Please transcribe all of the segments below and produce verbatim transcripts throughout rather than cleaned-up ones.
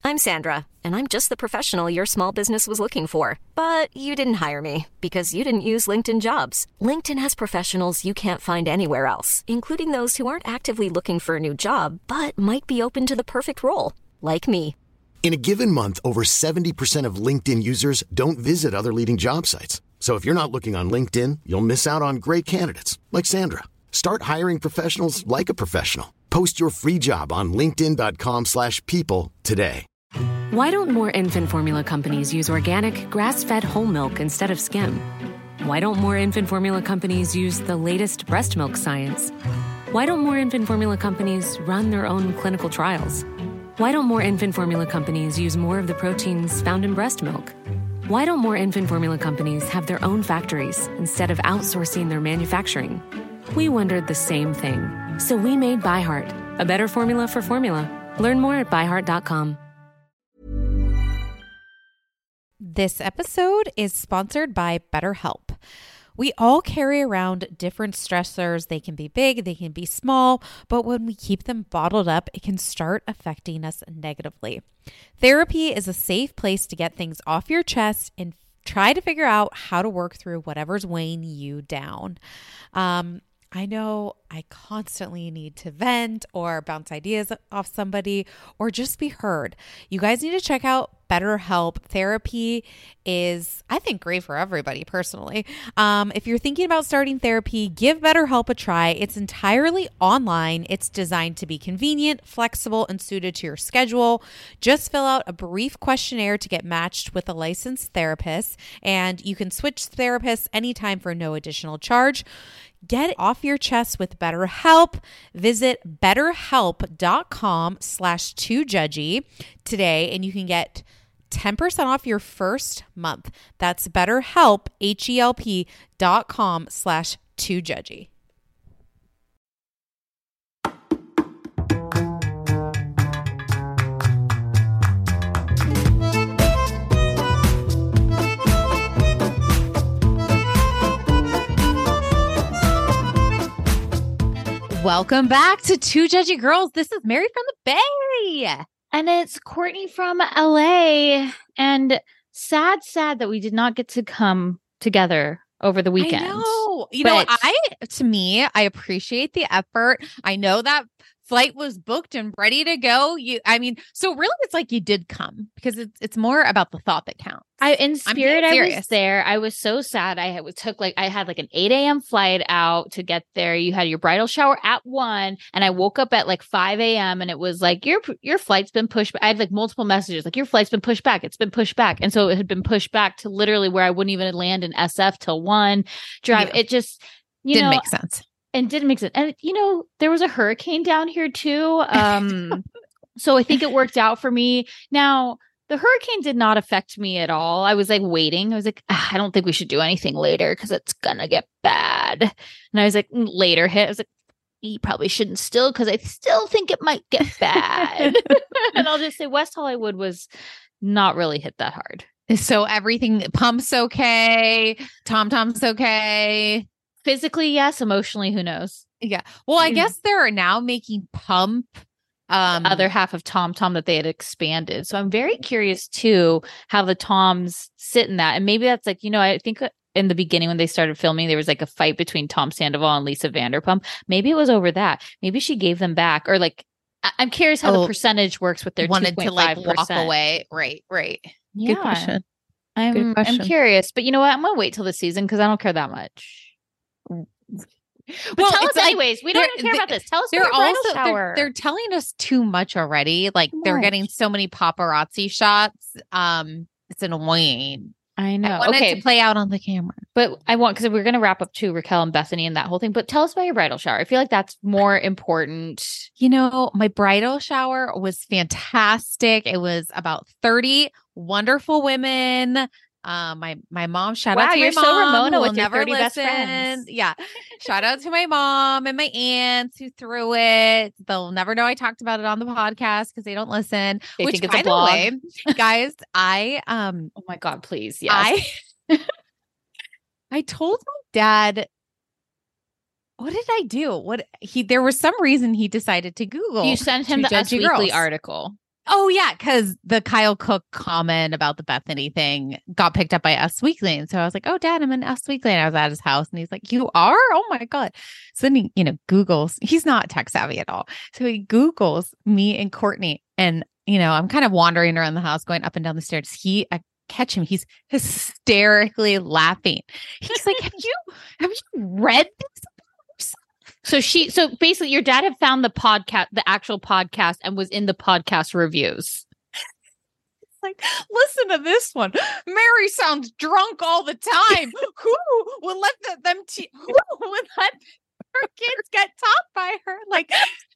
I'm Sandra, and I'm just the professional your small business was looking for. But you didn't hire me because you didn't use LinkedIn Jobs. LinkedIn has professionals you can't find anywhere else, including those who aren't actively looking for a new job, but might be open to the perfect role, like me. In a given month, over seventy percent of LinkedIn users don't visit other leading job sites. So if you're not looking on LinkedIn, you'll miss out on great candidates like Sandra. Start hiring professionals like a professional. Post your free job on linkedin dot com slash people today. Why don't more infant formula companies use organic, grass-fed whole milk instead of skim? Why don't more infant formula companies use the latest breast milk science? Why don't more infant formula companies run their own clinical trials? Why don't more infant formula companies use more of the proteins found in breast milk? Why don't more infant formula companies have their own factories instead of outsourcing their manufacturing? We wondered the same thing. So we made ByHeart, a better formula for formula. Learn more at by heart dot com. This episode is sponsored by BetterHelp. We all carry around different stressors. They can be big, they can be small, but when we keep them bottled up, it can start affecting us negatively. Therapy is a safe place to get things off your chest and try to figure out how to work through whatever's weighing you down. Um, I know I constantly need to vent or bounce ideas off somebody or just be heard. You guys need to check out BetterHelp. Therapy is, I think, great for everybody personally. Um, if you're thinking about starting therapy, give BetterHelp a try. It's entirely online. It's designed to be convenient, flexible, and suited to your schedule. Just fill out a brief questionnaire to get matched with a licensed therapist, and you can switch therapists anytime for no additional charge. Get off your chest with BetterHelp. Visit betterhelp.com slash too judgy today, and you can get ten percent off your first month. That's BetterHelp, H-E-L-P dot com slash too judgy. Welcome back to Two Judgy Girls. This is Mary from the Bay. And it's Courtney from L A. And sad, sad that we did not get to come together over the weekend. I know. You but- know, I, to me, I appreciate the effort. I know that flight was booked and ready to go. You, I mean, so really it's like you did come because it's it's more about the thought that counts. I in spirit I serious. was there. I was so sad. I had, took like I had like an eight a.m. flight out to get there. You had your bridal shower at one, and I woke up at like five a.m. and it was like your your flight's been pushed. I had like multiple messages like your flight's been pushed back. It's been pushed back, and so it had been pushed back to literally where I wouldn't even land in S F till one. Drive. Yeah. It just you didn't know, make sense. And didn't make sense. And, you know, there was a hurricane down here, too. Um, so I think it worked out for me. Now, the hurricane did not affect me at all. I was like waiting. I was like, ah, I don't think we should do anything later because it's going to get bad. And I was like, later hit. I was like, you probably shouldn't still because I still think it might get bad. And I'll just say West Hollywood was not really hit that hard. So everything, Pump's okay. Tom Tom's okay. Physically, yes. Emotionally, who knows? Yeah. Well, I Mm. guess they're now making Pump um, the other half of Tom Tom that they had expanded. So I'm very curious too how the Toms sit in that. And maybe that's like, you know, I think in the beginning when they started filming, there was like a fight between Tom Sandoval and Lisa Vanderpump. Maybe it was over that. Maybe she gave them back, or like I- I'm curious how Oh, the percentage works with their wanted to like two point five percent. walk away. Right. Right. Yeah. Good question. I'm Good question. I'm curious, but you know what? I'm gonna wait till the season because I don't care that much. But Well, tell us it's like- anyways. We don't they're- even care about this. Tell us They're about your bridal also shower. they're, they're telling us too much already. Like Too they're much. getting so many paparazzi shots. Um, it's annoying. I know. I want okay, it to play out on the camera. but I want because we're going to wrap up too, Raquel and Bethany and that whole thing. But tell us about your bridal shower. I feel like that's more important. You know, my bridal shower was fantastic. It was about thirty wonderful women. Um, my my mom, shout Wow, out to my you're so mom, Ramona who with will your never thirty best listen. friends. Yeah, shout out to my mom and my aunts who threw it. They'll never know I talked about it on the podcast because they don't listen. They which, think it's by a blog. the way, guys, I um, Oh my God, please. Yes. I I told my dad. What did I do? What he there was some reason he decided to Google. you sent him Two the Us Judgy Weekly Girls. article. Oh, yeah, because the Kyle Cook comment about the Bethany thing got picked up by Us Weekly. And so I was like, oh, Dad, I'm in Us Weekly. And I was at his house and he's like, you are? Oh, my God. So then he, you know, Googles. He's not tech savvy at all. So he Googles me and Courtney. And, you know, I'm kind of wandering around the house, going up and down the stairs. He, I catch him. He's hysterically laughing. He's like, have you, have you read this? So she, so basically your dad had found the podcast, the actual podcast, and was in the podcast reviews. Like, listen to this one. Mary sounds drunk all the time. Who will let the, them, te- who will let her kids get taught by her? Like,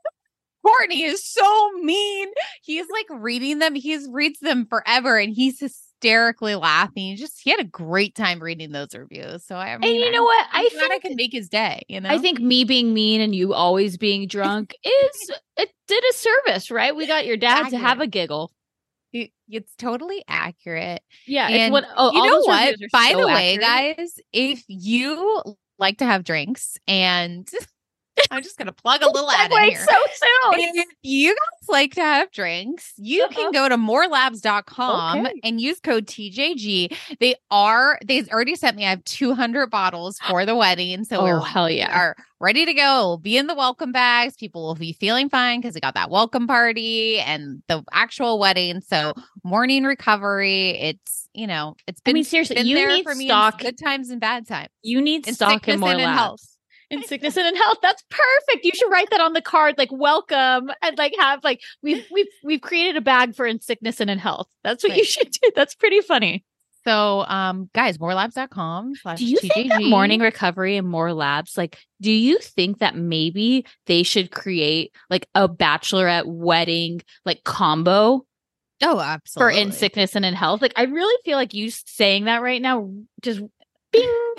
Courtney is so mean. He's like reading them. He's reads them forever and he's hysterically laughing. Just, he had a great time reading those reviews. So I mean, and you know I'm, what? I'm I glad think I can make his day, you know? I think me being mean and you always being drunk is, it did a service, right? We got your dad to have a giggle. It, it's totally accurate. Yeah. And it's what, oh, you know what? By so the way, accurate. guys, if you like to have drinks and I'm just going to plug a little ad in Wait, here. so soon. If you guys like to have drinks, you Uh-huh. can go to more labs dot com Okay. and use code T J G. They are, they've already sent me, I have two hundred bottles for the wedding. So Oh, we're hell yeah. are ready to go. It'll be in the welcome bags. People will be feeling fine because we got that welcome party and the actual wedding. So morning recovery. It's, you know, it's been, I mean, seriously, been you there need for me in stock. good times and bad times. You need In stock sickness in more and in labs. health. In sickness and in health. That's perfect. You should write that on the card, like welcome, and like have like we've we've we've created a bag for in sickness and in health. That's what Right. you should do. That's pretty funny. So, um, guys, more labs dot com slash Do you T J G. think that morning recovery and more labs, like, do you think that maybe they should create like a bachelorette wedding like combo Oh, for absolutely. in sickness and in health? Like, I really feel like you saying that right now, just bing,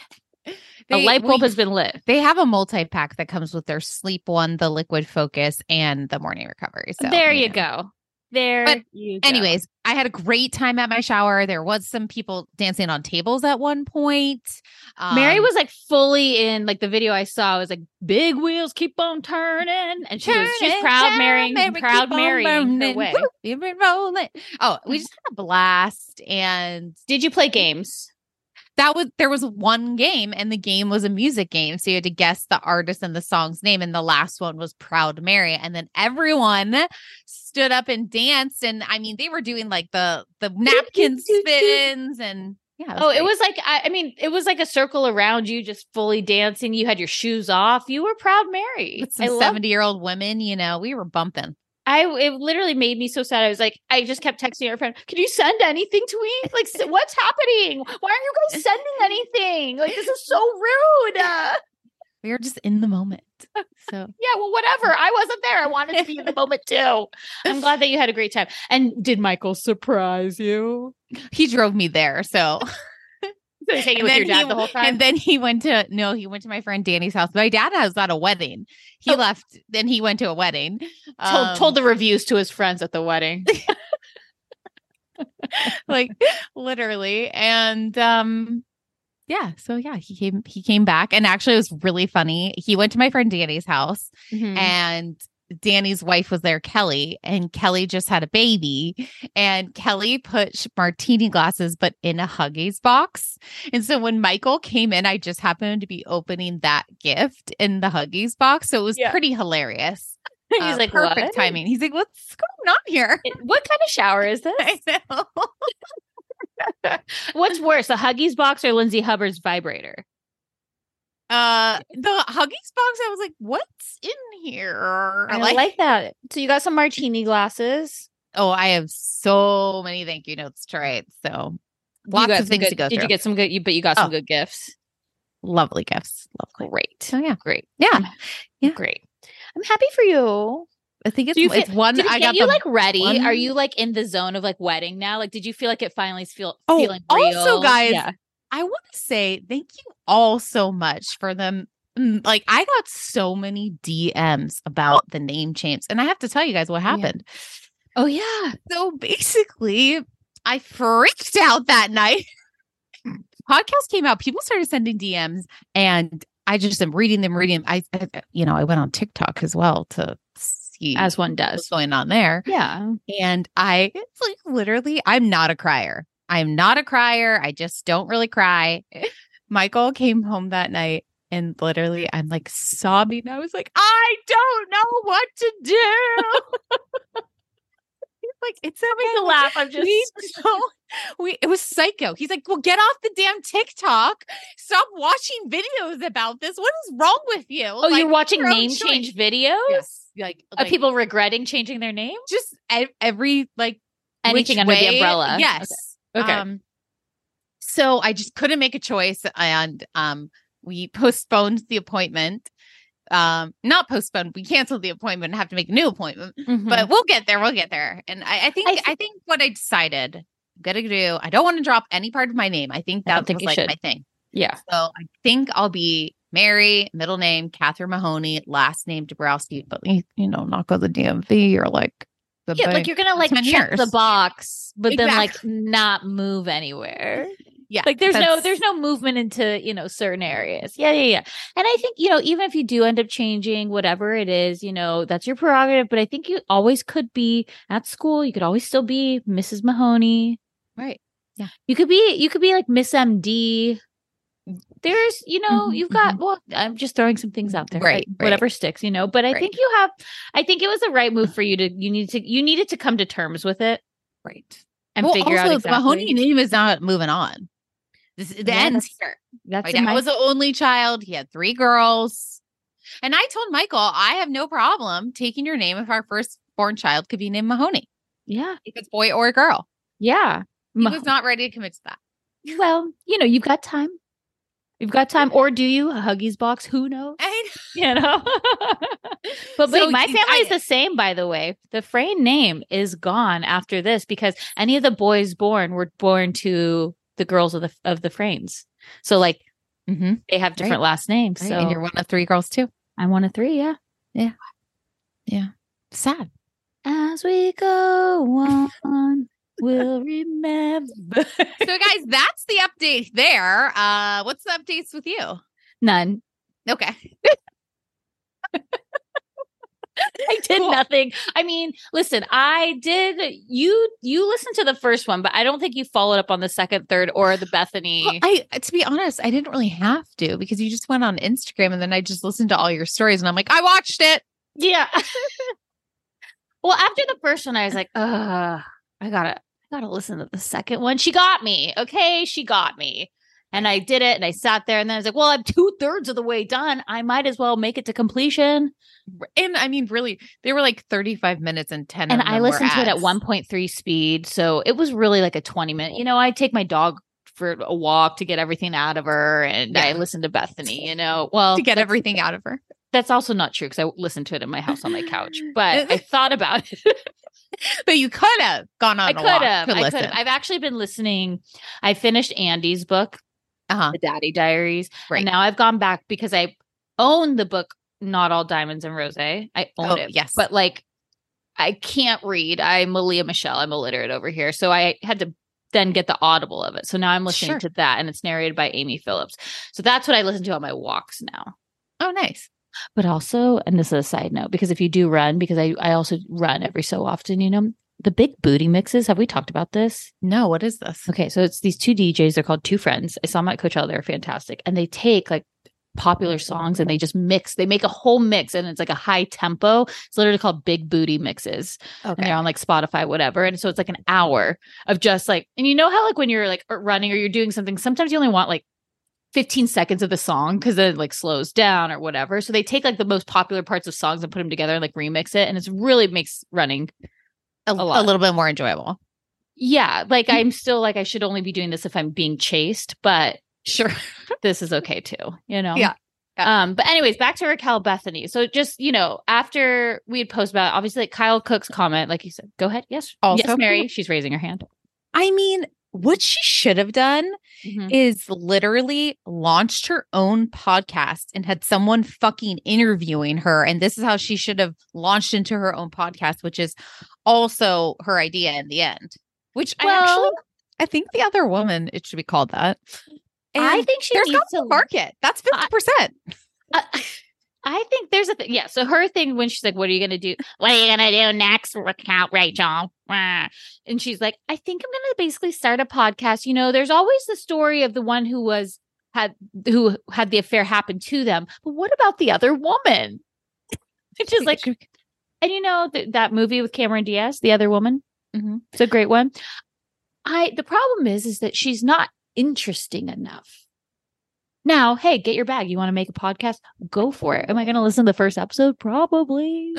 a They- light bulb we- has been lit. They have a multi-pack that comes with their sleep one, the liquid focus, and the morning recovery. So there you know. go. There But you go. Anyways, I had a great time at my shower. There was some people dancing on tables at one point. Mary Um, was like fully in like the video I saw was like big wheels keep on turning, and she was she's turning, proud turn, marrying Mary, proud keep on marrying her burning. way. Woo, we've been rolling. Oh, we just had a blast, and Did you play games? that was there was one game, and the game was a music game, so you had to guess the artist and the song's name, and the last one was Proud Mary, and then everyone stood up and danced, and I mean they were doing like the the napkin spins, and yeah. Oh, it great. was like I, I mean, it was like a circle around you, just fully dancing. You had your shoes off. You were proud Mary. with I some love. seventy year old women, you know, we were bumping. I it literally made me so sad. I was like, I just kept texting our friend, "Can you send anything to me? Like, s- what's happening? Why aren't you guys sending anything? Like, this is so rude." Uh, We were just in the moment. So Yeah, well, whatever. I wasn't there. I wanted to be in the moment too. I'm glad that you had a great time. And did Michael surprise you? he drove me there. So So he's hanging And with then your dad he- the whole time. And then he went to no, he went to my friend Danny's house. My dad was at a wedding. He Oh. left, then he went to a wedding. told Um, told the reviews to his friends at the wedding. like literally. And um yeah, so yeah, he came he came back, and actually it was really funny. He went to my friend Danny's house, Mhm. and Danny's wife was there, Kelly, and Kelly just had a baby, and Kelly put sh- martini glasses, but in a Huggies box. And so when Michael came in, I just happened to be opening that gift in the Huggies box. So it was Yeah. pretty hilarious. He's Uh, like, perfect "What? timing. He's like, what's going on here? It- What kind of shower is this? I know. What's worse, a Huggies box or Lindsay Hubbard's vibrator? Uh, the Huggies box, I was like, what's in here? I like, that. So you got some martini glasses. oh, I have so many thank you notes to write. So You lots got of some things good- to go Did through. you get some good? You, but you got some Oh. good gifts. Lovely gifts. Lovely. Great. So yeah, Great. yeah. Yeah. Great. I'm happy for you. I think it's Do you it's feel- one. Did it I get got you the like ready? one- Are you like in the zone of like wedding now? Like, did you feel like it finally feel Oh, feeling real? also, guys, yeah. I want to say thank you all so much for them. Mm, Like I got so many D Ms about the name change, and I have to tell you guys what Yeah. happened. Oh yeah. So basically, I freaked out that night. Podcast came out, people started sending D Ms, and I just am reading them, reading. them. I, I, you know, I went on TikTok as well to see he as one what's does. going on there. Yeah. And I it's like literally, I'm not a crier. I'm not a crier. I just don't really cry. Michael came home that night and literally I'm like sobbing. I was like, I don't know what to do. He's like, it's okay to laugh. I'm just we don't, we it was psycho. He's like, well, get off the damn TikTok. Stop watching videos about this. What is wrong with you? Oh, Like, you're watching your own name choice. change videos? Yes. Like, Of like people regretting changing their name? just ev- every like Anything which under the way- umbrella. Yes. Okay. Um, so I just couldn't make a choice, and um, we postponed the appointment. Um, not postponed. We canceled the appointment and have to make a new appointment. Mhm. But we'll get there. We'll get there. And I, I think I I, thi- think what I decided I'm gonna do. I don't want to drop any part of my name. I think I don't that think was you like should. my thing. yeah. So I think I'll be Mary, middle name Catherine Mahoney, last name Dabrowski. But you know, not go to the D M V or like the Yeah, like bank you're gonna for like ten check years. the box, but then like Exactly. not move anywhere. Yeah, Like there's no that's- there's no movement into, you know, certain areas. Yeah, yeah, yeah. And I think, you know, even if you do end up changing whatever it is, you know, that's your prerogative. But I think you always could be at school. You could always still be Missus Mahoney. right. You could be you could be like Miss M D. There's, you know, Mhm, you've got, well, I'm just throwing some things out there. Right, like, whatever sticks, you know. But I Right. think you have, I think it was the right move for you to, you need to, you needed to come to terms with it Right. and well, figure also, out exactly. the Mahoney name is not moving on. This it Yeah, ends that's- here. That's My in dad my- was the only child. He had three girls. And I told Michael, I have no problem taking your name if our firstborn child could be named Mahoney, yeah, if it's boy or girl. yeah. He Mah- was not ready to commit to that. well, you know, you've got time. You've got time, or do you? A Huggies box? Who knows? I You know. But So wait, my you- family is I- the same, by the way. The Frayne name is gone after this because any of the boys born were born to the girls of the of the Fraynes. So like mm-hmm. they have different Right. last names. Right. So And you're one of three girls too. I'm one of three, yeah. Sad. As we go on, we'll remember. So guys, that's the update there. Uh, what's the updates with you? None. Okay. I did Cool. nothing. I mean, listen, I did you you listened to the first one, but I don't think you followed up on the second, third, or the Bethany. Well, I to be honest, I didn't really have to because you just went on Instagram and then I just listened to all your stories and I'm like, I watched it. Yeah. Well, after the first one, I was like, uh, I gotta, I gotta listen to the second one. She got me. Okay. She got me. And I did it and I sat there and then I was like, well, I'm two thirds of the way done. I might as well make it to completion. And I mean, really, they were like thirty-five minutes and ten. And of I them were listened to it at ads. one point three speed. So it was really like a twenty minute, you know, I take my dog for a walk to get everything out of her. And I Yeah. listened to Bethany, you know, well, to get that's- everything out of her. That's also not true because I listened to it in my house on my couch, but I thought about it. But you could have gone on I a could walk have. to I listen. could have. I've actually been listening. I finished Andy's book, Uh-huh. The Daddy Diaries. Right. And now I've gone back because I own the book, Not All Diamonds and Rose. I own Oh, it. yes. But like, I can't read. I'm a Leah Michelle. I'm illiterate over here. So I had to then get the audible of it. So now I'm listening Sure. to that and it's narrated by Amy Phillips. So that's what I listen to on my walks now. Oh, nice. But also, and this is a side note, because if you do run, because I, I also run every so often, you know, the big booty mixes. Have we talked about this? No, what is this? Okay, so it's these two D Js. They're called Two Friends. I saw them at Coachella. They're fantastic. And they take like popular songs and they just mix. They make a whole mix and it's like a high tempo. It's literally called Big Booty Mixes. And Okay. they're on like Spotify, whatever. And so it's like an hour of just like, and you know how like when you're like running or you're doing something, sometimes you only want like fifteen seconds of the song because then it like slows down or whatever. So they take like the most popular parts of songs and put them together and like remix it. And it's really makes running A, a lot. a little bit more enjoyable. Yeah, like I'm still like I should only be doing this if I'm being chased, but Sure. this is okay too, you know? Yeah. Yeah. Um, but anyways, back to Raquel Bethany. So just, you know, after we had posted about it, obviously like Kyle Cook's comment, like you said, go ahead. Yes. Also- yes, Mary. She's raising her hand. I mean, what she should have done Mhm. is literally launched her own podcast and had someone fucking interviewing her. And this is how she should have launched into her own podcast, which is also her idea in the end. Which I Well- actually, I think the other woman, it should be called that. I And think she there's needs got to to market. That's fifty percent. Uh, I think there's a thing. Yeah. So her thing when she's like, what are you going to do? What are you going to do next, Raquel, Rachel? And she's like, I think I'm going to basically start a podcast. You know, there's always the story of the one who was, had, who had the affair happen to them. But what about the other woman? Which is like, and you know, th- that movie with Cameron Diaz, The Other Woman. Mm-hmm. It's a great one. I, the problem is, is that she's not interesting enough. Now, hey, get your bag. You want to make a podcast? Go for it. Am I going to listen to the first episode? Probably.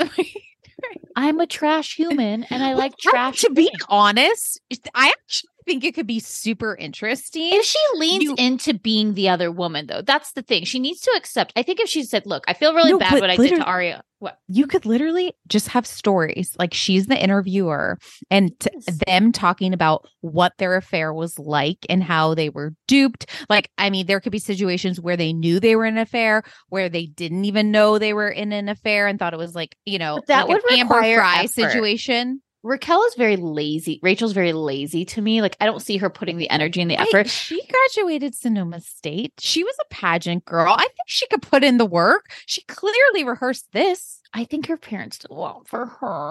I'm a trash human and I like trash. To be honest, I actually think it could be super interesting. If she leans you, into being the other woman, though, that's the thing. She needs to accept. I think if she said, look, I feel really no, bad what I did to Aria. What? You could literally just have stories like she's the interviewer and t- yes. them talking about what their affair was like and how they were duped. Like, I mean, there could be situations where they knew they were in an affair, where they didn't even know they were in an affair and thought it was like, you know, but that like would an Amber Fry effort. situation. Raquel is very lazy. Rachel's very lazy to me. Like, I don't see her putting the energy and the effort. I, she graduated Sonoma State. She was a pageant girl. I think she could put in the work. She clearly rehearsed this. I think her parents did a lot for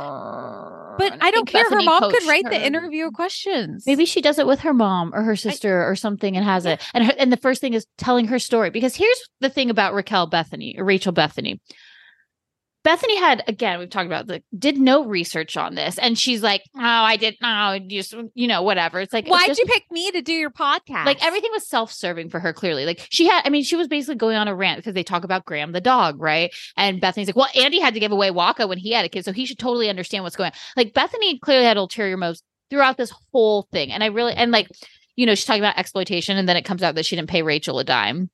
her. But and I, I don't care. Bethany her mom could write her. the interview questions. Maybe she does it with her mom or her sister I, or something and has yeah. it. And her, and the first thing is telling her story. Because here's the thing about Raquel Bethany, or Rachel Bethany. Bethany had, again, we've talked about, the did no research on this. And she's like, oh, I did, no, just, you know, whatever. It's like, why'd just, you pick me to do your podcast? Like, everything was self-serving for her, clearly. Like, she had, I mean, she was basically going on a rant because they talk about Graham the dog, right? And Bethany's like, well, Andy had to give away Waka when he had a kid, so he should totally understand what's going on. Like, Bethany clearly had ulterior motives throughout this whole thing. And I really, and like, you know, she's talking about exploitation, and then it comes out that she didn't pay Rachel a dime.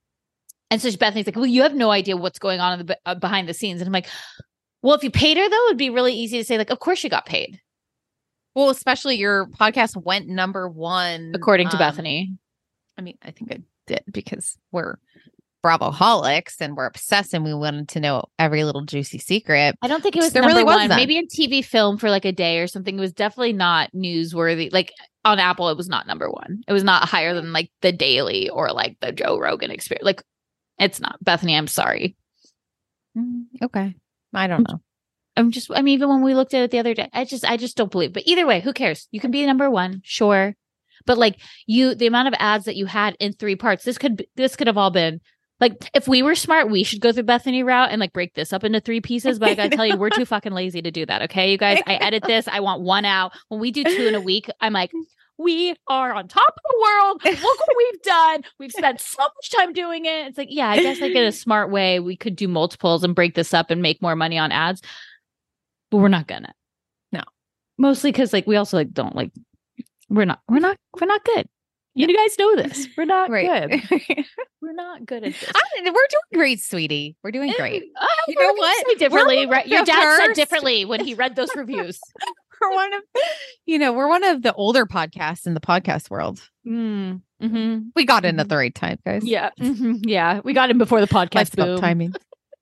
And so Bethany's like, well, you have no idea what's going on in the uh, behind the scenes. And I'm like, well, if you paid her, though, it'd be really easy to say, like, of course she got paid. Well, especially your podcast went number one. According to um, Bethany. I mean, I think it did because we're Bravoholics and we're obsessed and we wanted to know every little juicy secret. I don't think it was there number really was one. That. Maybe in T V film for like a day or something. It was definitely not newsworthy. Like on Apple, it was not number one. It was not higher than like The Daily or like the Joe Rogan Experience. Like, it's not. Bethany, I'm sorry. Mm, okay. I don't know. I'm just, I mean, even when we looked at it the other day, I just, I just don't believe. But either way, who cares? You can be number one, sure. But like you, the amount of ads that you had in three parts, this could, this could have all been like, if we were smart, we should go through Bethany route and like break this up into three pieces. But I gotta tell you, we're too fucking lazy to do that. Okay, you guys, I edit this. I want one out. When we do two in a week, I'm like, we are on top of the world. Look what we've done. We've spent so much time doing it. It's like, yeah, I guess like in a smart way, we could do multiples and break this up and make more money on ads. But we're not gonna. No. Mostly because like we also like don't like we're not we're not we're not good. You yeah. guys know this. We're not right. good. We're not good at this. I, we're doing great, sweetie. We're doing great. Uh, you know what? Say differently. Right? Your dad first. said differently when he read those reviews. We're one of, you know, we're one of the older podcasts in the podcast world. Mm, mm-hmm. We got in at the right time, guys. Yeah, mm-hmm, yeah, we got in before the podcast boom. Timing.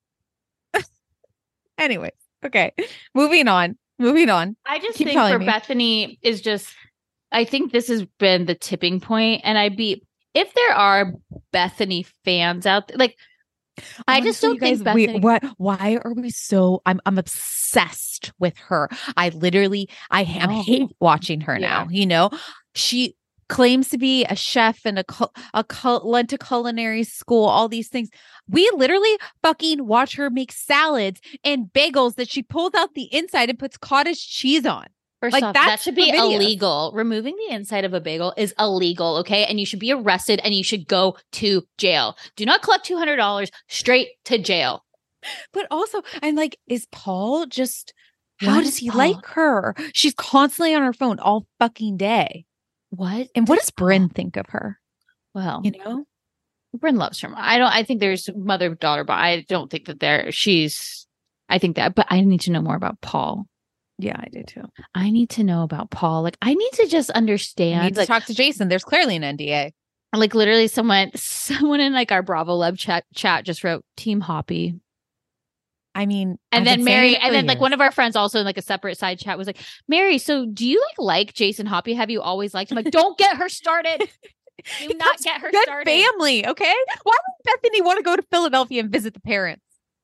Anyway, okay, moving on. Moving on. I just Keep think for me. Bethany is just. I think this has been the tipping point, and I'd be if there are Bethany fans out there, like. I Honestly, just don't you guys, think Bethany. We, what? Why are we so? I'm I'm obsessed with her. I literally, I am Oh. hate watching her Yeah. now. You know, she claims to be a chef and a cul- a cul- went to culinary school. All these things. We literally fucking watch her make salads and bagels that she pulls out the inside and puts cottage cheese on. First Like, off, that that's should the be videos. illegal. Removing the inside of a bagel is illegal, okay? And you should be arrested and you should go to jail. Do not collect two hundred dollars, straight to jail. But also, I'm like, is Paul just, how What does is he Paul? like her? She's constantly on her phone all fucking day. What? And what does Bryn think of her? Well, You know? Bryn loves her. I don't, I think there's mother-daughter, but I don't think that there, she's, I think that, but I need to know more about Paul. Yeah, I do too. I need to know about Paul. Like, I need to just I understand. need to like, talk to Jason. There's clearly an N D A. like literally someone, someone in like our Bravo Love chat chat just wrote Team Hoppy. I mean, And I've then been saying Mary, it for and then like years. one of our friends also in like a separate side chat was like, Mary, so do you like like Jason Hoppy? Have you always liked him? Like, don't get her started. Do not That's get her good started. family, okay? Why would Bethany want to go to Philadelphia and visit the parents?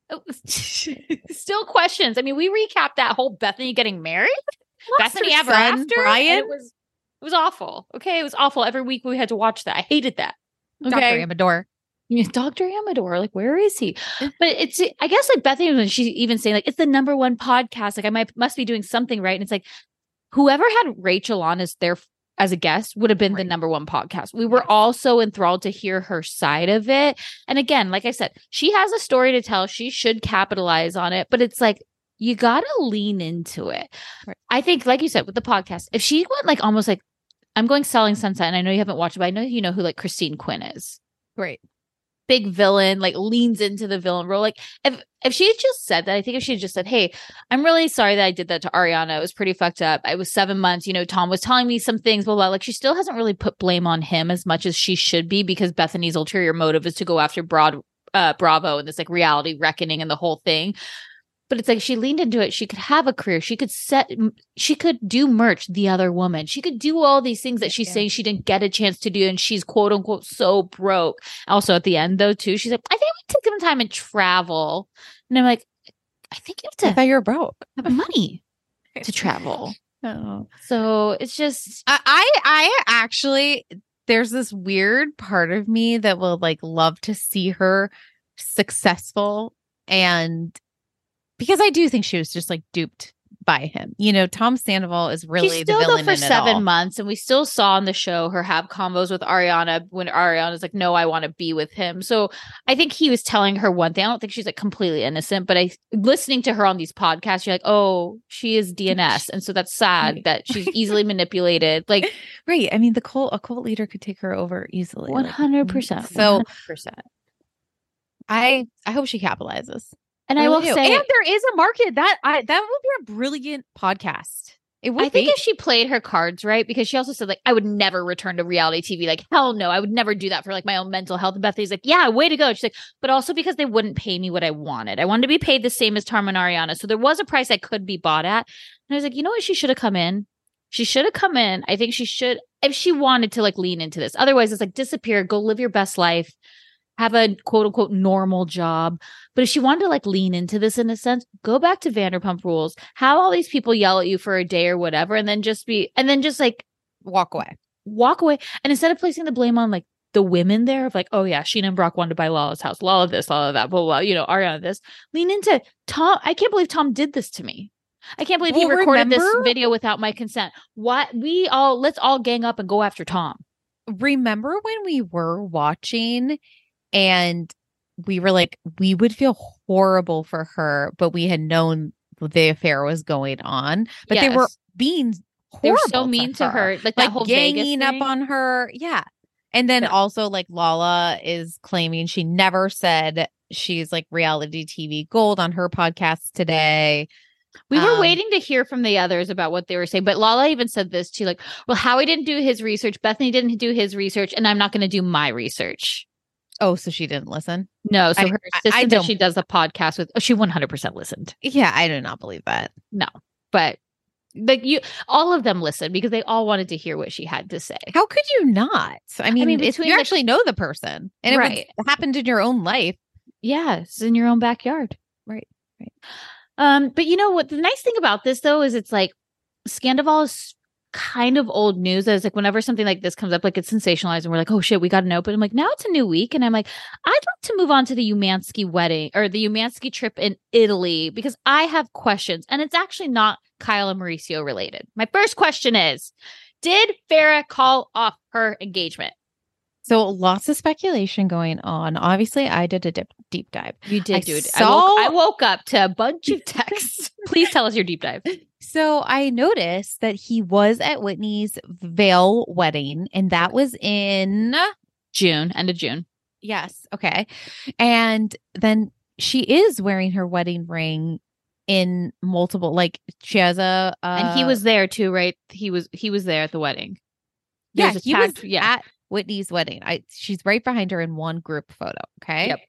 Still questions. I mean, we recapped that whole Bethany getting married. Lost Bethany her ever son, after. Brian? And it was it was awful. Okay, it was awful. Every week we had to watch that. I hated that. Doctor Okay, Amador. Yeah, Doctor Amador, like, where is he? But it's, I guess, like Bethany, when she's even saying, like, it's the number one podcast, like, I might must be doing something right. And it's like, whoever had Rachel on as their as a guest would have been right. the number one podcast. We were yes. all so enthralled to hear her side of it. And again, like I said, she has a story to tell. She should capitalize on it. But it's like, you got to lean into it. Right. I think, like you said, with the podcast, if she went like almost like, I'm going Selling Sunset, and I know you haven't watched it, but I know you know who like Christine Quinn is. Right. Big villain, like leans into the villain role. Like if if she had just said that, I think if she had just said, "Hey, I'm really sorry that I did that to Ariana. It was pretty fucked up. I was seven months. You know, Tom was telling me some things, blah blah." Like she still hasn't really put blame on him as much as she should be, because Bethany's ulterior motive is to go after Broad uh, Bravo and this like reality reckoning and the whole thing. But it's like she leaned into it. She could have a career. She could set, she could do merch, The Other Woman. She could do all these things that she's yeah. saying she didn't get a chance to do. And she's quote unquote so broke. Also at the end though, too, she's like, I think we take some time and travel. And I'm like, I think you have to I thought you were broke. have money to travel. Oh. So it's just. I, I, I actually, there's this weird part of me that will like love to see her successful, and because I do think she was just like duped by him. You know, Tom Sandoval is really She's still the villain though for in it seven all. months, and we still saw on the show her have combos with Ariana when Ariana's like, "No, I want to be with him." So I think he was telling her one thing. I don't think she's like completely innocent, but I listening to her on these podcasts, you're like, "Oh, she is D N S," and so that's sad that she's easily manipulated. Like, right? I mean, the cult a cult leader could take her over easily. One hundred percent. So, one hundred percent. I I hope she capitalizes. And I, I will do. say, and there is a market that I that would be a brilliant podcast. It would I think be. if she played her cards right, because she also said like, I would never return to reality T V. Like, hell no, I would never do that for like my own mental health. And Bethany's like, yeah, way to go. She's like, but also because they wouldn't pay me what I wanted. I wanted to be paid the same as Tom and Ariana. So there was a price I could be bought at. And I was like, you know what? She should have come in. She should have come in. I think she should, if she wanted to like lean into this. Otherwise, it's like disappear, go live your best life. Have a quote unquote normal job. But if she wanted to like lean into this in a sense, go back to Vanderpump Rules, have all these people yell at you for a day or whatever, and then just be, and then just like walk away, walk away. And instead of placing the blame on like the women there of like, oh yeah, Sheena and Brock wanted to buy Lala's house, Lala this, Lala that, blah, blah, blah, you know, Ariana this, lean into Tom. I can't believe Tom did this to me. I can't believe well, he recorded remember? this video without my consent. What we all, let's all gang up and go after Tom. Remember when we were watching and we were like, we would feel horrible for her, but we had known the affair was going on. But yes. they were being horrible. They were so mean to her, her. like that like whole ganging Vegas thing. up on her. Yeah. And then yeah. also like Lala is claiming she never said she's like reality T V gold on her podcast today. We were um, waiting to hear from the others about what they were saying. But Lala even said this too, like, well, Howie didn't do his research. Bethany didn't do his research. And I'm not going to do my research. Oh, so she didn't listen? No. So I, her assistant I, I that she does the podcast with, oh, she one hundred percent listened. Yeah, I do not believe that. No, but like you, all of them listened because they all wanted to hear what she had to say. How could you not? I mean, I mean if you the, actually know the person and right. it happened in your own life. Yeah, it's in your own backyard. Right, right. Um, but you know what? The nice thing about this though is it's like Scandival is kind of old news. It's like whenever something like this comes up, like it's sensationalized and we're like, oh shit, we got to know. But I'm like, now it's a new week. And I'm like, I'd like to move on to the Umansky wedding or the Umansky trip in Italy because I have questions and it's actually not Kyle and Mauricio related. My first question is, did Farrah call off her engagement? So lots of speculation going on. Obviously, I did a dip, deep dive. You did, I dude. Saw... I, woke, I woke up to a bunch of texts. Please tell us your deep dive. So I noticed that he was at Whitney's Vail wedding, and that was in June, end of June. Yes. Okay. And then she is wearing her wedding ring in multiple, like she has a, uh, and he was there too, right? He was, he was there at the wedding. There's yeah. He tag, was yeah. at Whitney's wedding. I, she's right behind her in one group photo. Okay. Yep.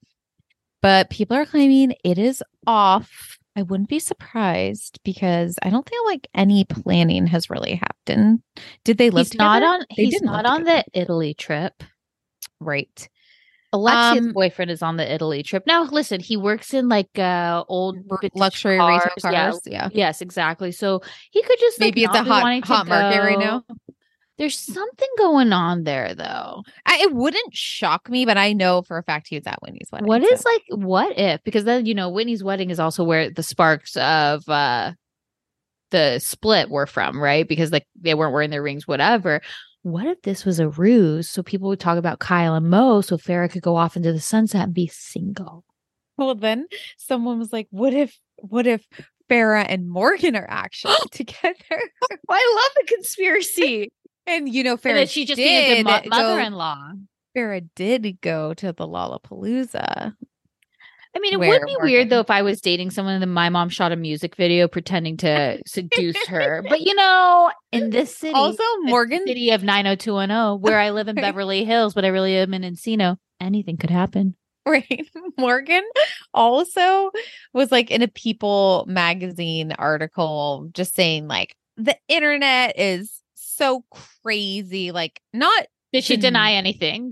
But people are claiming it is off. I wouldn't be surprised because I don't feel like any planning has really happened. Did they live he's together? Not on, they he's not on together. the Italy trip. Right. Alexia's Um, boyfriend is on the Italy trip. Now, listen, he works in like uh old R- vintage luxury cars. retail Yeah, cars. Yeah. yes, exactly. So he could just like Maybe it's not a be hot wanting to hot market right go. now. There's something going on there, though. I, it wouldn't shock me, but I know for a fact he was at Whitney's wedding. What so- is like, what if? Because then, you know, Whitney's wedding is also where the sparks of uh the split were from, right? Because like they weren't wearing their rings, whatever. What if this was a ruse so people would talk about Kyle and Mo so Farrah could go off into the sunset and be single? Well, then someone was like, "What if? What if Farrah and Morgan are actually together?" I love the conspiracy. And you know, Farrah And then she just being a did good mo- go- mother-in-law. Farrah did go to the Lollapalooza. I mean, it Where would be Morgan- weird though if I was dating someone and then my mom shot a music video pretending to seduce her. But you know, in this city, Also, the Morgan city of nine oh two one oh, where I live in Beverly Hills, but I really am in Encino, anything could happen. Right. Morgan also was like in a People magazine article just saying like the internet is so crazy. Like not Did she Den- deny anything?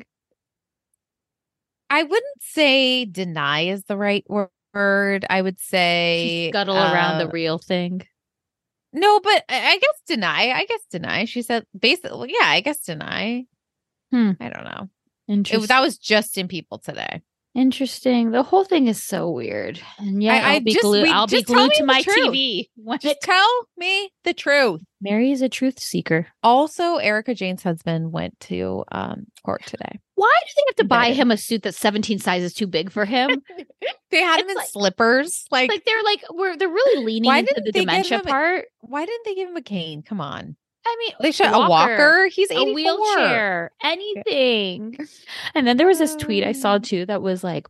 I wouldn't say deny is the right wor- word. I would say She scuttle around the uh, real thing. No, but I I guess deny. I guess deny. She said basically, yeah, I guess deny. Hmm. I don't know. Interesting. It, that was just in People today. Interesting. The whole thing is so weird. And yeah, I- I, I will be just- glued. we- I'll be just tell glued me to the my truth. T V. When Just it, tell me the truth. Mary is a truth seeker. Also, Erica Jane's husband went to um, court today. Why do they have to buy Indicted. him a suit that's seventeen sizes too big for him? They had him It's in like- slippers. Like, like they're like we're they're really leaning Why into didn't the they give dementia him a- part. why didn't they give him a cane? Come on. I mean, They should a walker. He's a eighty-four. wheelchair, anything. And then there was this tweet I saw Um. too that was like,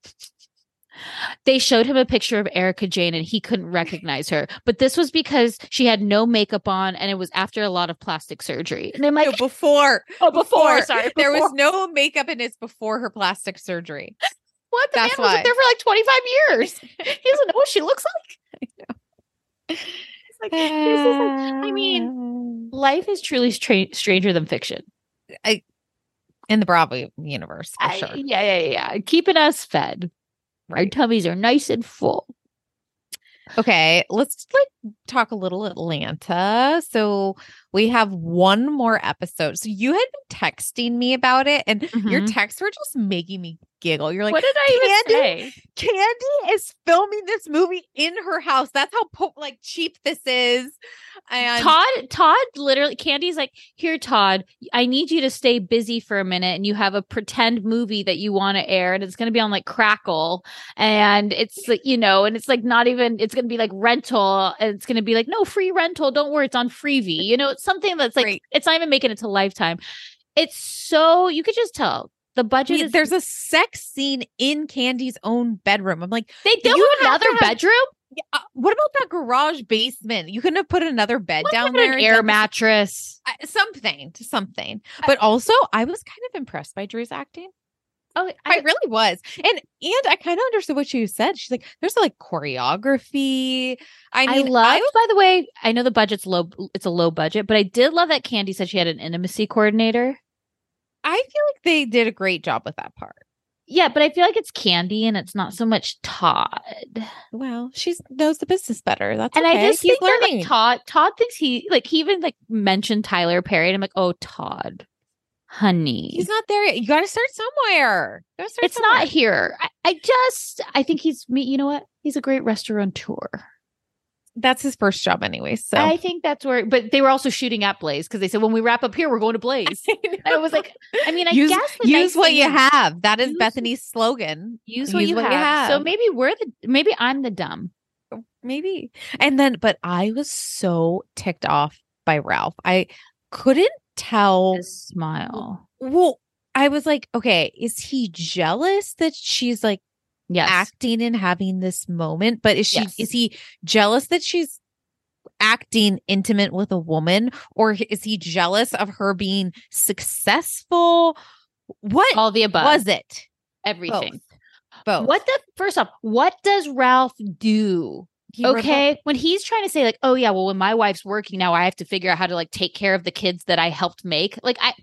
they showed him a picture of Erica Jane and he couldn't recognize her, but this was because she had no makeup on and it was after a lot of plastic surgery. And I'm like, No, before. oh, before, sorry, There was before. no makeup and it's before her plastic surgery. What? The That's man was why. up there for like twenty-five years. He doesn't know what she looks like. It's like, this is like, I mean, life is truly stra- stranger than fiction. in the Bravo universe, for I- sure. Yeah, yeah, yeah. Keeping us fed. Our Right. tummies are nice and full. Okay, let's like talk a little Atlanta. So we have one more episode. So you had been texting me about it, and your Mhm. texts were just making me giggle. You're like, What did I even Candy? say? Candy is filming this movie in her house. That's how po- like cheap this is. And Todd, Todd literally, Candy's like, here, Todd, I need you to stay busy for a minute. And you have a pretend movie that you want to air, and it's going to be on like Crackle. And it's like, you know, and it's like not even, it's going to be like rental. And it's going to be like, no, free rental. Don't worry. It's on Freevee. You know, it's something that's like, Right. it's not even making it to Lifetime. It's so, you could just tell the budget we- is, there's a sex scene in Candy's own bedroom. I'm like, they do you have another to have- bedroom. yeah, uh, what about that garage basement? You couldn't have put another bed What down about there. an and air done this- mattress. I- something to something. But also, I was kind of impressed by Drew's acting. Oh, I, really was. And and I kind of understood what she said. She's like, there's like choreography. I I, mean, loved, by the way, I know the budget's low, it's a low budget, but I did love that Candy said she had an intimacy coordinator. I feel like they did a great job with that part. Yeah, but I feel like it's Candy and it's not so much Todd. Well, she knows the business better. That's And okay. I just He's think that learning. like Todd, Todd thinks he, like, he even like mentioned Tyler Perry. And I'm like, oh, Todd, honey. He's not there yet. You got to start somewhere. You gotta start it's somewhere. not here. I, I just, I think he's me. You know what? He's a great restaurateur. That's his first job anyway. So I think that's where, but they were also shooting at Blaze because they said, when we wrap up here, we're going to Blaze. And I was like, I mean, I use, guess the use nice what thing you is- have. That is use- Bethany's slogan. Use what, Use you, what you have. So have. maybe we're the maybe I'm the dumb. Maybe. And then, but I was so ticked off by Ralph. I couldn't tell. His smile. Well, I was like, okay, is he jealous that she's like Yes. acting and having this moment? But is she, Yes. is he jealous that she's acting intimate with a woman? Or is he jealous of her being successful? What All the above. was it? everything. Both. What the first off, what does Ralph do? He rebel- Okay. When he's trying to say, like, oh yeah, well, when my wife's working now, I have to figure out how to like take care of the kids that I helped make. Like I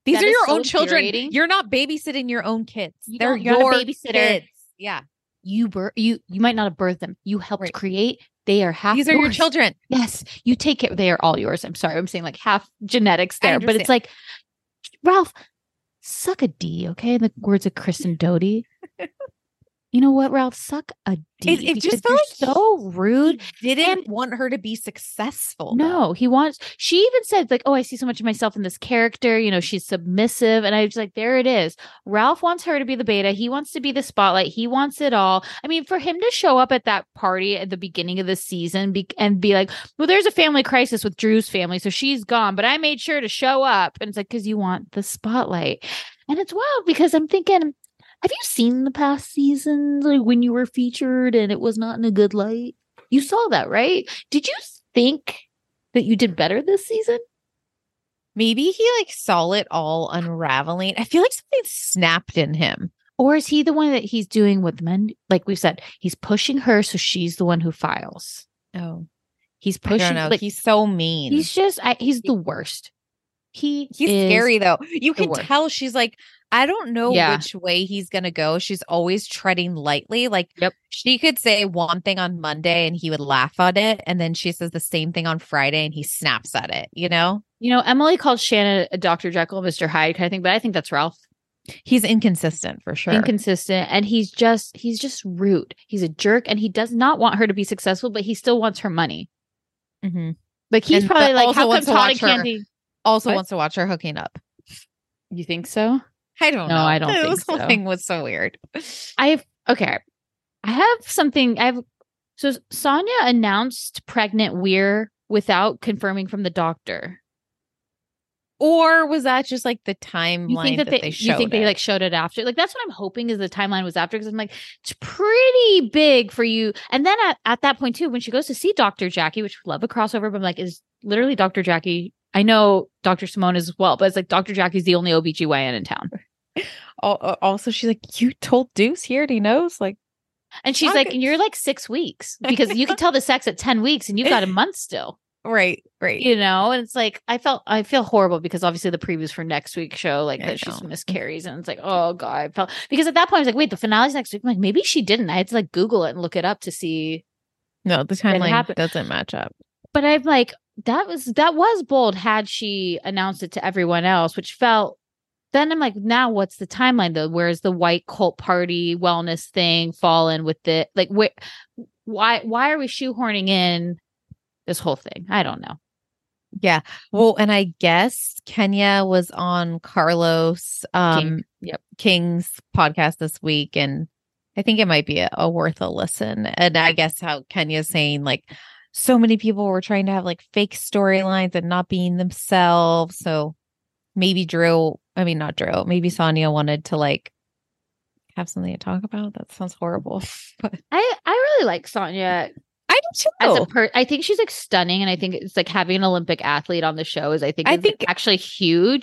These That are is your so own children. infuriating. You're not babysitting your own kids. You They're don't- you're not a your babysitter. kids. Yeah. You bir- you you might not have birthed them. You helped Right. create. They are half. These are your yours. children. Yes, you take care. They are all yours. I'm sorry. I'm saying like half genetics I there, but it's understand. like, Ralph, suck a D, okay? In the words of Kristen Doty. You know what, Ralph? Suck a D. It- it because just you're felt like so rude. He didn't And- want her to be successful. though. No, he wants. She even said like, "Oh, I see so much of myself in this character. You know, she's submissive." And I was like, "There it is." Ralph wants her to be the beta. He wants to be the spotlight. He wants it all. I mean, for him to show up at that party at the beginning of the season be- and be like, "Well, there's a family crisis with Drew's family, so she's gone, but I made sure to show up." And it's like, because you want the spotlight. And it's wild because I'm thinking, have you seen the past seasons, like when you were featured and it was not in a good light? You saw that, right? Did you think that you did better this season? Maybe he like saw it all unraveling. I feel like something snapped in him. Or is he the one that he's doing with men? Like we said, he's pushing her, so she's the one who files. Oh, He's I pushing. don't know. Like, He's so mean. he's just, I, he's the worst. He He's is scary though. You the can worst. tell she's like, I don't know Yeah. which way he's gonna go. She's always treading lightly. Like Yep. she could say one thing on Monday and he would laugh at it, and then she says the same thing on Friday and he snaps at it. You know, You know, Emily called Shannon a Doctor Jekyll, Mister Hyde kind of thing, but I think that's Ralph. he's inconsistent for sure. Inconsistent, and he's just he's just rude. He's a jerk, and he does not want her to be successful, but he still wants her money. Mhm. Like he's And- probably but like, also how come wants to Todd watch and her- Candy? Also What? wants to watch her hooking up. You think so? I don't No, know. I don't think This whole so. thing was so weird. I have okay. I have something. I have so Sonia announced pregnant Weir without confirming from the doctor. Or was that just like the timeline You think that, they, they you showed? think they it? like showed it after? Like that's what I'm hoping is the timeline was after, because I'm like, it's pretty big for you. And then at, at that point too, when she goes to see Doctor Jackie, which would love a crossover, but I'm like, is literally Doctor Jackie. I know Doctor Simone as well, but it's like Doctor Jackie's the only O B G Y N in town. Al- al- Also, she's like, you told Deuce he already knows. Like, And she's Fuck like, it. and you're like six weeks because you can tell the sex at ten weeks and you've got a month still. right, right. You know, and it's like I felt I feel horrible because obviously the previews for next week's show, like I that she's know. miscarries, and it's like, oh god, I felt because at that point I was like, wait, the finale's next week. I'm like, maybe she didn't. I had to like Google it and look it up to see. No, the it timeline happened. doesn't match up. But I'm like, that was that was bold had she announced it to everyone else, which felt. Then I'm like, now what's the timeline though? Where's the white cult party wellness thing fall in with it? Like, where, why, why are we shoehorning in this whole thing? I don't know. Yeah. Well, and I guess Kenya was on Carlos um King. Yep. King's podcast this week, and I think it might be a, a worth a listen. And I guess how Kenya's saying like so many people were trying to have like fake storylines and not being themselves. So maybe Drew, I mean not Drew, maybe Sonia wanted to like have something to talk about. That sounds horrible. But I, I really like Sonia I do too. as a per. I think she's like stunning, and I think it's like having an Olympic athlete on the show is I think I is think- actually huge.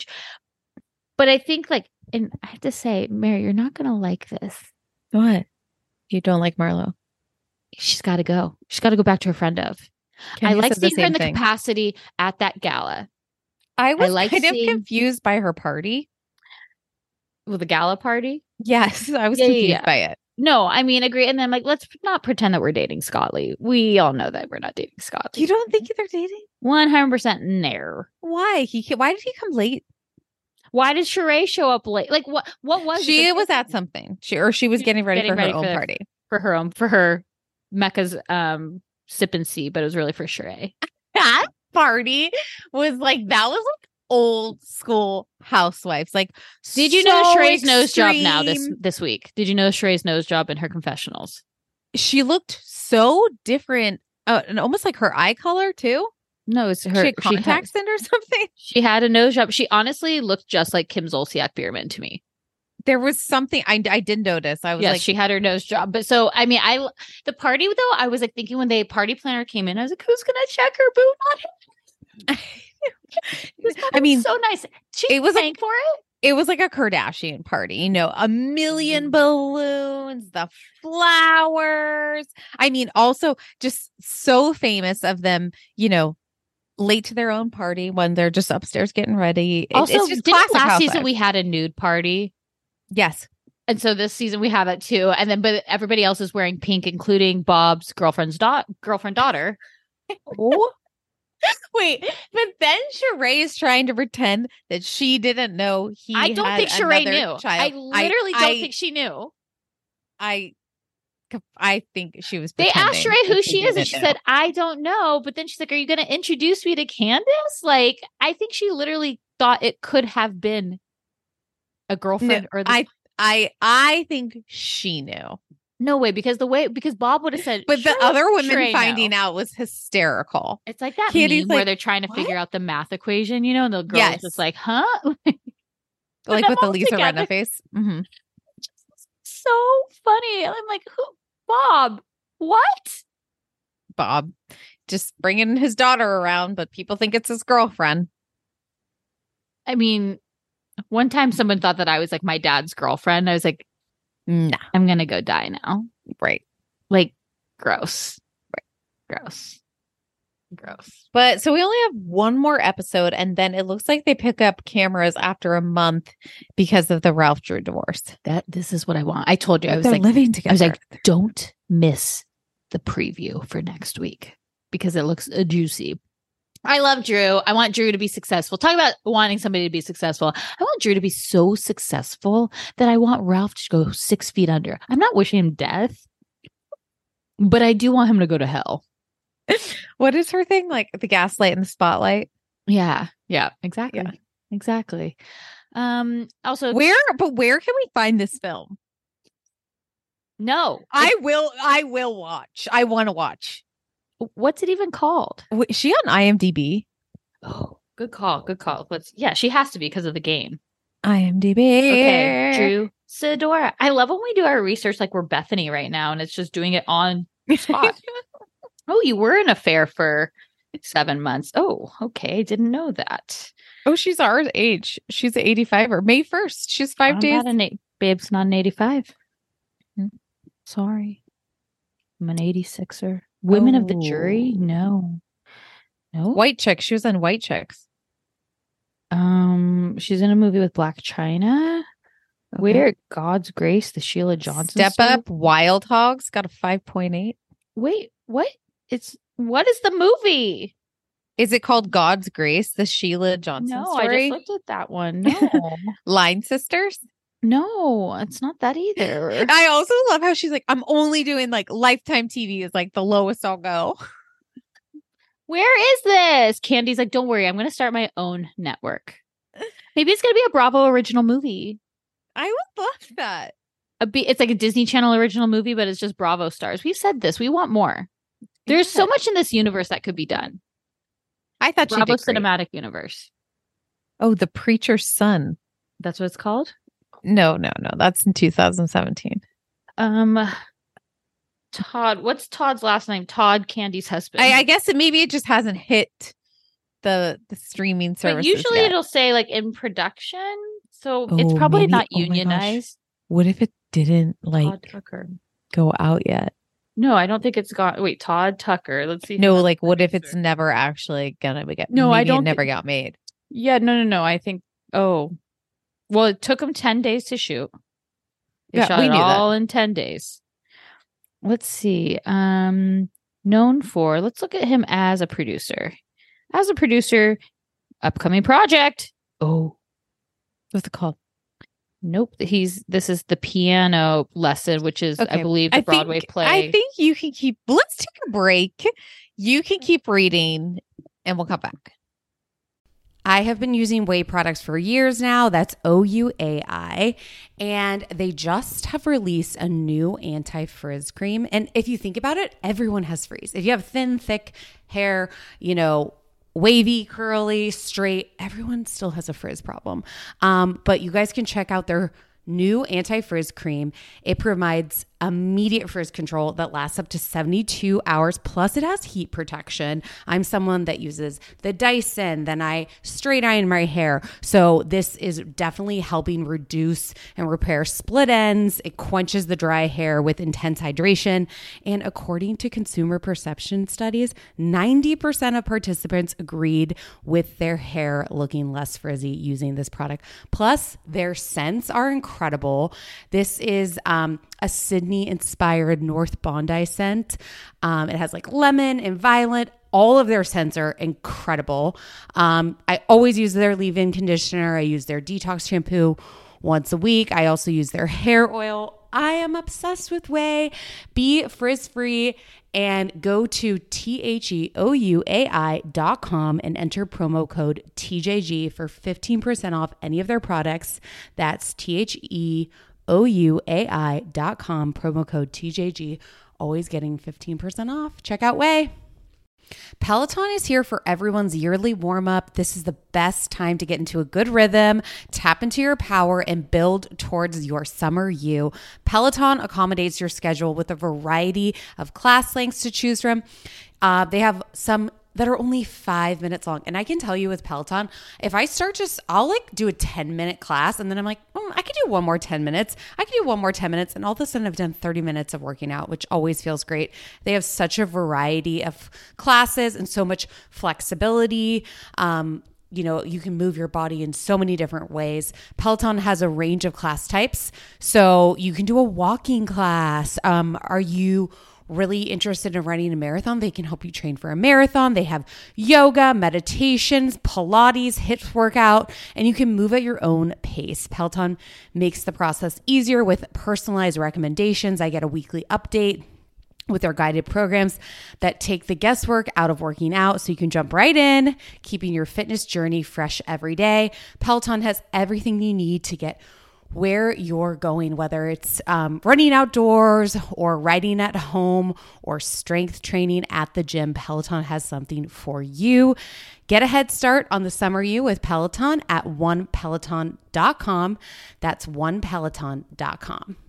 But I think like, and I have to say, Mary, you're not gonna like this. What? You don't like Marlo? She's got to go. She's got to go back to her friend of. I Kenya like said the seeing her in same the thing. capacity at that gala. I was like kind seeing- of confused by her party. With the gala party? Yes, I was Yeah, yeah, confused yeah. by it. No, I mean, agree. And then, like, let's not pretend that we're dating Scott Lee. We all know that we're not dating Scott Lee. You don't think they're dating? one hundred percent no. Why? He ca- why did he come late? Why did Sheree show up late? Like, what What was it? She Like, was at something. She or she was She was getting ready getting for ready her own for the- party. for her own, for her Mecca's um, sip and see, but it was really for Sheree. That party was like that was like old school housewives. Like, Did you know so Sheree's nose job now this extreme. this week? Did you know Sheree's nose job in her confessionals? She looked so different, uh, and almost like her eye color too. No, it's her. she had she had- contacts in or something. She had a nose job. She honestly looked just like Kim Zolciak Bierman to me. There was something I I did notice. I was Yes, like, she had her nose job. But so, I mean, I the party though, I was like thinking when the party planner came in, I was like, who's gonna check her boot on him? It was I mean, so nice. She it was paying like- for it. it was like a Kardashian party, you know, a Mm. million balloons, the flowers. I mean, also just so famous of them, you know, late to their own party when they're just upstairs getting ready. It- Also, it's just didn't classic last Housewives. season we had a nude party? Yes. And so this season we have it too. And then, but everybody else is wearing pink, including Bob's girlfriend's da- girlfriend daughter. Oh. Wait, but then Sheree is trying to pretend that she didn't know he I don't had think Sheree another knew. child. I literally I, don't I, think she knew. I, I think she was. They asked pretending Sheree who that she is, and didn't she know. said, "I don't know." But then she's like, "Are you going to introduce me to Candace?" Like, I think she literally thought it could have been a girlfriend No, or the- I, I, I think she knew. no way, because the way because Bob would have said, But the "Sure, other women Sheree finding know." out was hysterical. It's like that Candy's meme where like, they're trying to "What?" figure out the math equation, you know, and the girl's Yes. just like, "Huh?" Like them with the all Lisa together. Rinna face. Mhm. So funny. And I'm like, "Who? Bob? What?" Bob just bringing his daughter around, but people think it's his girlfriend. I mean, one time someone thought that I was like my dad's girlfriend. I was like, Nah, I'm gonna go die now. right. Like, gross. Gross. Gross. But so we only have one more episode, and then it looks like they pick up cameras after a month because of the Ralph Drew divorce. That this is what I want. I told you. I was They're like, living together. I was like, don't miss the preview for next week because it looks uh, juicy. I love Drew. I want Drew to be successful. Talk about wanting somebody to be successful. I want Drew to be so successful that I want Ralph to go six feet under. I'm not wishing him death, but I do want him to go to hell. What is her thing? Like the gaslight and the spotlight? Yeah. Yeah. Exactly. Yeah. Exactly. Um. Also, Where, but where can we find this film? no. I will, I will watch. I want to watch. What's it even called? Wait, is she on IMDb? Oh, good call. Good call. Let's. Yeah, she has to be because of the game. IMDb. Okay, Drew Sidora. I love when we do our research like we're Bethany right now, and it's just doing it on spot. Oh, you were in affair for seven months. Oh, okay. Didn't know that. Oh, she's our age. She's an eighty-five-er. May first. She's 5 I'm days. Not an eight, babe's not an eighty-five. Hmm. Sorry. I'm an eighty-sixer. Women of the jury? Oh. No. No. White Chick. She was on White Chicks. Um, she's in a movie with Black China. Okay. Where God's Grace, the Sheila Johnson. Step story? Up. Wild Hogs got a five point eight. Wait, what? It's what is the movie? Is it called God's Grace? The Sheila Johnson No, I story? just looked at that one. No, Line Sisters. no, it's not that either. I also love how she's like, I'm only doing like Lifetime T V is like the lowest I'll go. Where is this? Candy's like, don't worry, I'm going to start my own network. Maybe it's going to be a Bravo original movie. I would love that. A B- it's like a Disney Channel original movie, but it's just Bravo stars. We've said this. We want more. There's so Yeah. much in this universe that could be done. I thought she Bravo did great. Cinematic Universe. Oh, The Preacher's Son. That's what it's called. No, no, no. That's in two thousand seventeen. Um, Todd. What's Todd's last name? Todd, Candy's husband. I, I guess it maybe it just hasn't hit the the streaming but services usually yet. it'll say like in production, so it's Oh, probably maybe- not oh my gosh. unionized. What if it didn't Todd like Tucker. go out yet? No, I don't think it's got. Wait, Todd Tucker. Let's see. who No, the like what if it's producer- never actually gonna get? No, I maybe don't It never thi- got made. Yeah, no, no, no. I think. Oh, well, it took them ten days to shoot. They Yeah, shot we it knew that. all in ten days. Let's see. Um, known for. Let's look at him as a producer. As a producer, upcoming project. Oh, What's it called? nope. He's this is the piano lesson, which is I Okay. believe the I Broadway think, play. I think you can keep. Let's take a break. You can keep reading, and we'll come back. I have been using Ouai products for years now. That's O U A I. And they just have released a new anti-frizz cream. And if you think about it, everyone has frizz. If you have thin, thick hair, you know, wavy, curly, straight, everyone still has a frizz problem. Um, but you guys can check out their new anti-frizz cream. It provides immediate frizz control that lasts up to seventy-two hours. Plus it has heat protection. I'm someone that uses the Dyson, then I straight iron my hair. So this is definitely helping reduce and repair split ends. It quenches the dry hair with intense hydration. And according to consumer perception studies, ninety percent of participants agreed with their hair looking less frizzy using this product. Plus their scents are incredible. This is um, a Sydney-inspired North Bondi scent. Um, it has like lemon and violet. All of their scents are incredible. Um, I always use their leave-in conditioner. I use their detox shampoo once a week. I also use their hair oil. I am obsessed with Ouai. Be frizz-free and go to T H E O U A I dot com and enter promo code T J G for fifteen percent off any of their products. That's T H E O U A I dot com, promo code T J G, always getting fifteen percent off. Check out Ouai. Peloton is here for everyone's yearly warm-up. This is the best time to get into a good rhythm, tap into your power, and build towards your summer you. Peloton accommodates your schedule with a variety of class lengths to choose from. Uh, they have some that are only five minutes long. And I can tell you with Peloton, if I start just, I'll like do a ten minute class and then I'm like, oh, I could do one more ten minutes. I could do one more ten minutes. And all of a sudden I've done thirty minutes of working out, which always feels great. They have such a variety of classes and so much flexibility. Um, you know, you can move your body in so many different ways. Peloton has a range of class types. So you can do a walking class. Um, are you really interested in running a marathon? They can help you train for a marathon. They have yoga, meditations, Pilates, HIIT workout, and you can move at your own pace. Peloton makes the process easier with personalized recommendations. I get a weekly update with their guided programs that take the guesswork out of working out so you can jump right in, keeping your fitness journey fresh every day. Peloton has everything you need to get where you're going, whether it's um, running outdoors or riding at home or strength training at the gym. Peloton has something for you. Get a head start on the summer you with Peloton at one peloton dot com. That's one peloton dot com.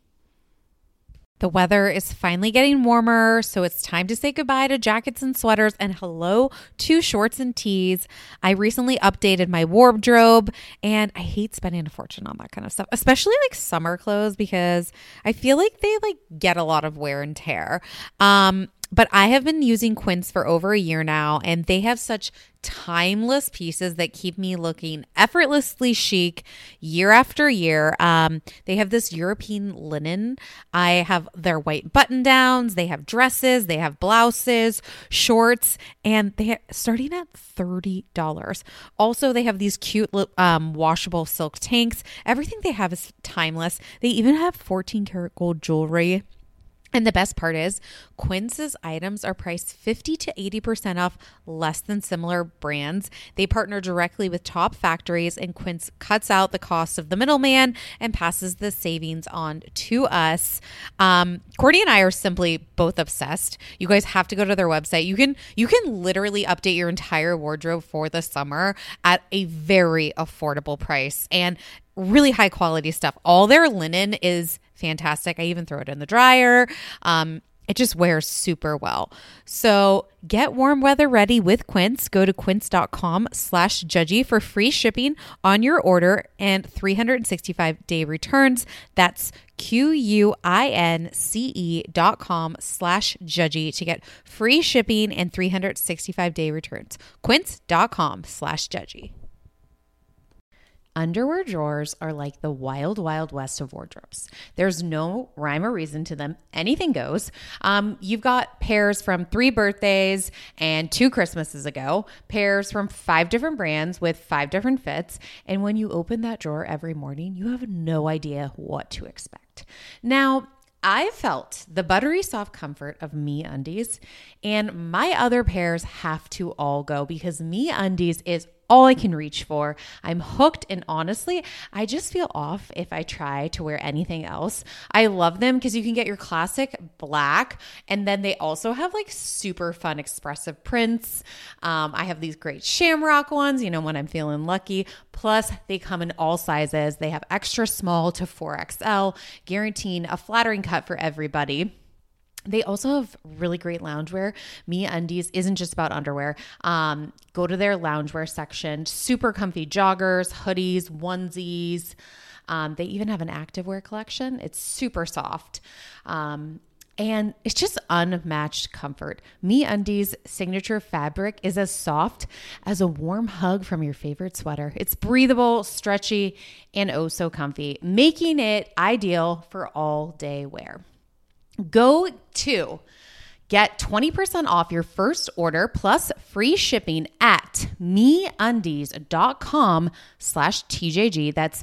The weather is finally getting warmer, so it's time to say goodbye to jackets and sweaters and hello to shorts and tees. I recently updated my wardrobe and I hate spending a fortune on that kind of stuff, especially like summer clothes because I feel like they like get a lot of wear and tear. Um, But I have been using Quince for over a year now, and they have such timeless pieces that keep me looking effortlessly chic year after year. Um, they have this European linen. I have their white button downs. They have dresses. They have blouses, shorts, and they are starting at thirty dollars. Also, they have these cute um, washable silk tanks. Everything they have is timeless. They even have fourteen karat gold jewelry. And the best part is Quince's items are priced fifty to eighty percent off less than similar brands. They partner directly with top factories, and Quince cuts out the cost of the middleman and passes the savings on to us. Um, Courtney and I are simply both obsessed. You guys have to go to their website. You can you can literally update your entire wardrobe for the summer at a very affordable price and really high quality stuff. All their linen is fantastic. I even throw it in the dryer. Um, it just wears super well. So get warm weather ready with Quince. Go to quince.com slash judgy for free shipping on your order and three hundred sixty-five day returns. That's Q-U-I-N-C-E dot com slash judgy to get free shipping and three hundred sixty-five day returns. Quince.com slash judgy. Underwear drawers are like the wild, wild west of wardrobes. There's no rhyme or reason to them. Anything goes. Um, you've got pairs from three birthdays and two Christmases ago, pairs from five different brands with five different fits. And when you open that drawer every morning, you have no idea what to expect. Now, I felt the buttery soft comfort of MeUndies, and my other pairs have to all go because MeUndies is all I can reach for. I'm hooked, and honestly, I just feel off if I try to wear anything else. I love them because you can get your classic black, and then they also have like super fun expressive prints. Um, I have these great shamrock ones, you know, when I'm feeling lucky. Plus, they come in all sizes. They have extra small to four X L, guaranteeing a flattering cut for everybody. They also have really great loungewear. MeUndies isn't just about underwear. Um, go to their loungewear section. Super comfy joggers, hoodies, onesies. Um, they even have an activewear collection. It's super soft. Um, and it's just unmatched comfort. MeUndies signature fabric is as soft as a warm hug from your favorite sweater. It's breathable, stretchy, and oh so comfy, making it ideal for all day wear. Go to get twenty percent off your first order plus free shipping at MeUndies.com slash TJG. That's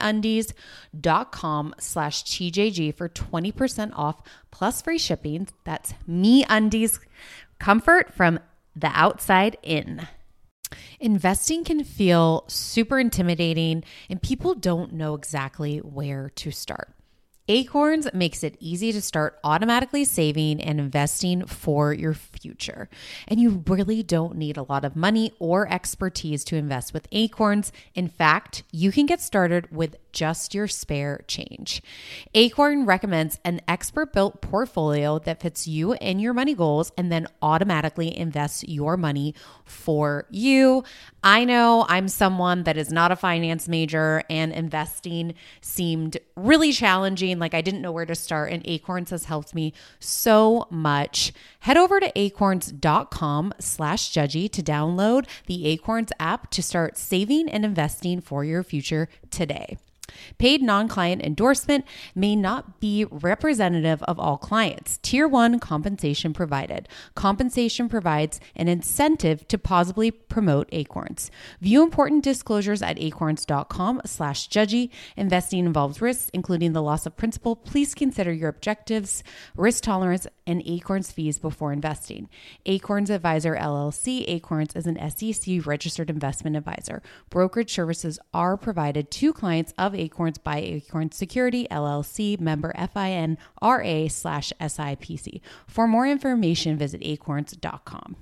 MeUndies.com slash TJG for twenty percent off plus free shipping. That's MeUndies, comfort from the outside in. Investing can feel super intimidating and people don't know exactly where to start. Acorns makes it easy to start automatically saving and investing for your future. And you really don't need a lot of money or expertise to invest with Acorns. In fact, you can get started with just your spare change. Acorn recommends an expert-built portfolio that fits you and your money goals and then automatically invests your money for you. I know I'm someone that is not a finance major and investing seemed really challenging. Like I didn't know where to start, and Acorns has helped me so much. Head over to acorns.com slash judgy to download the Acorns app to start saving and investing for your future today. Paid non-client endorsement may not be representative of all clients. Tier one compensation provided. Compensation provides an incentive to positively promote Acorns. View important disclosures at acorns.com slash judgy. Investing involves risks, including the loss of principal. Please consider your objectives, risk tolerance, and Acorns fees before investing. Acorns Advisor L L C. Acorns is an S E C registered investment advisor. Brokerage services are provided to clients of Acorns by Acorns Security, L L C, member FINRA slash SIPC. For more information, visit acorns dot com.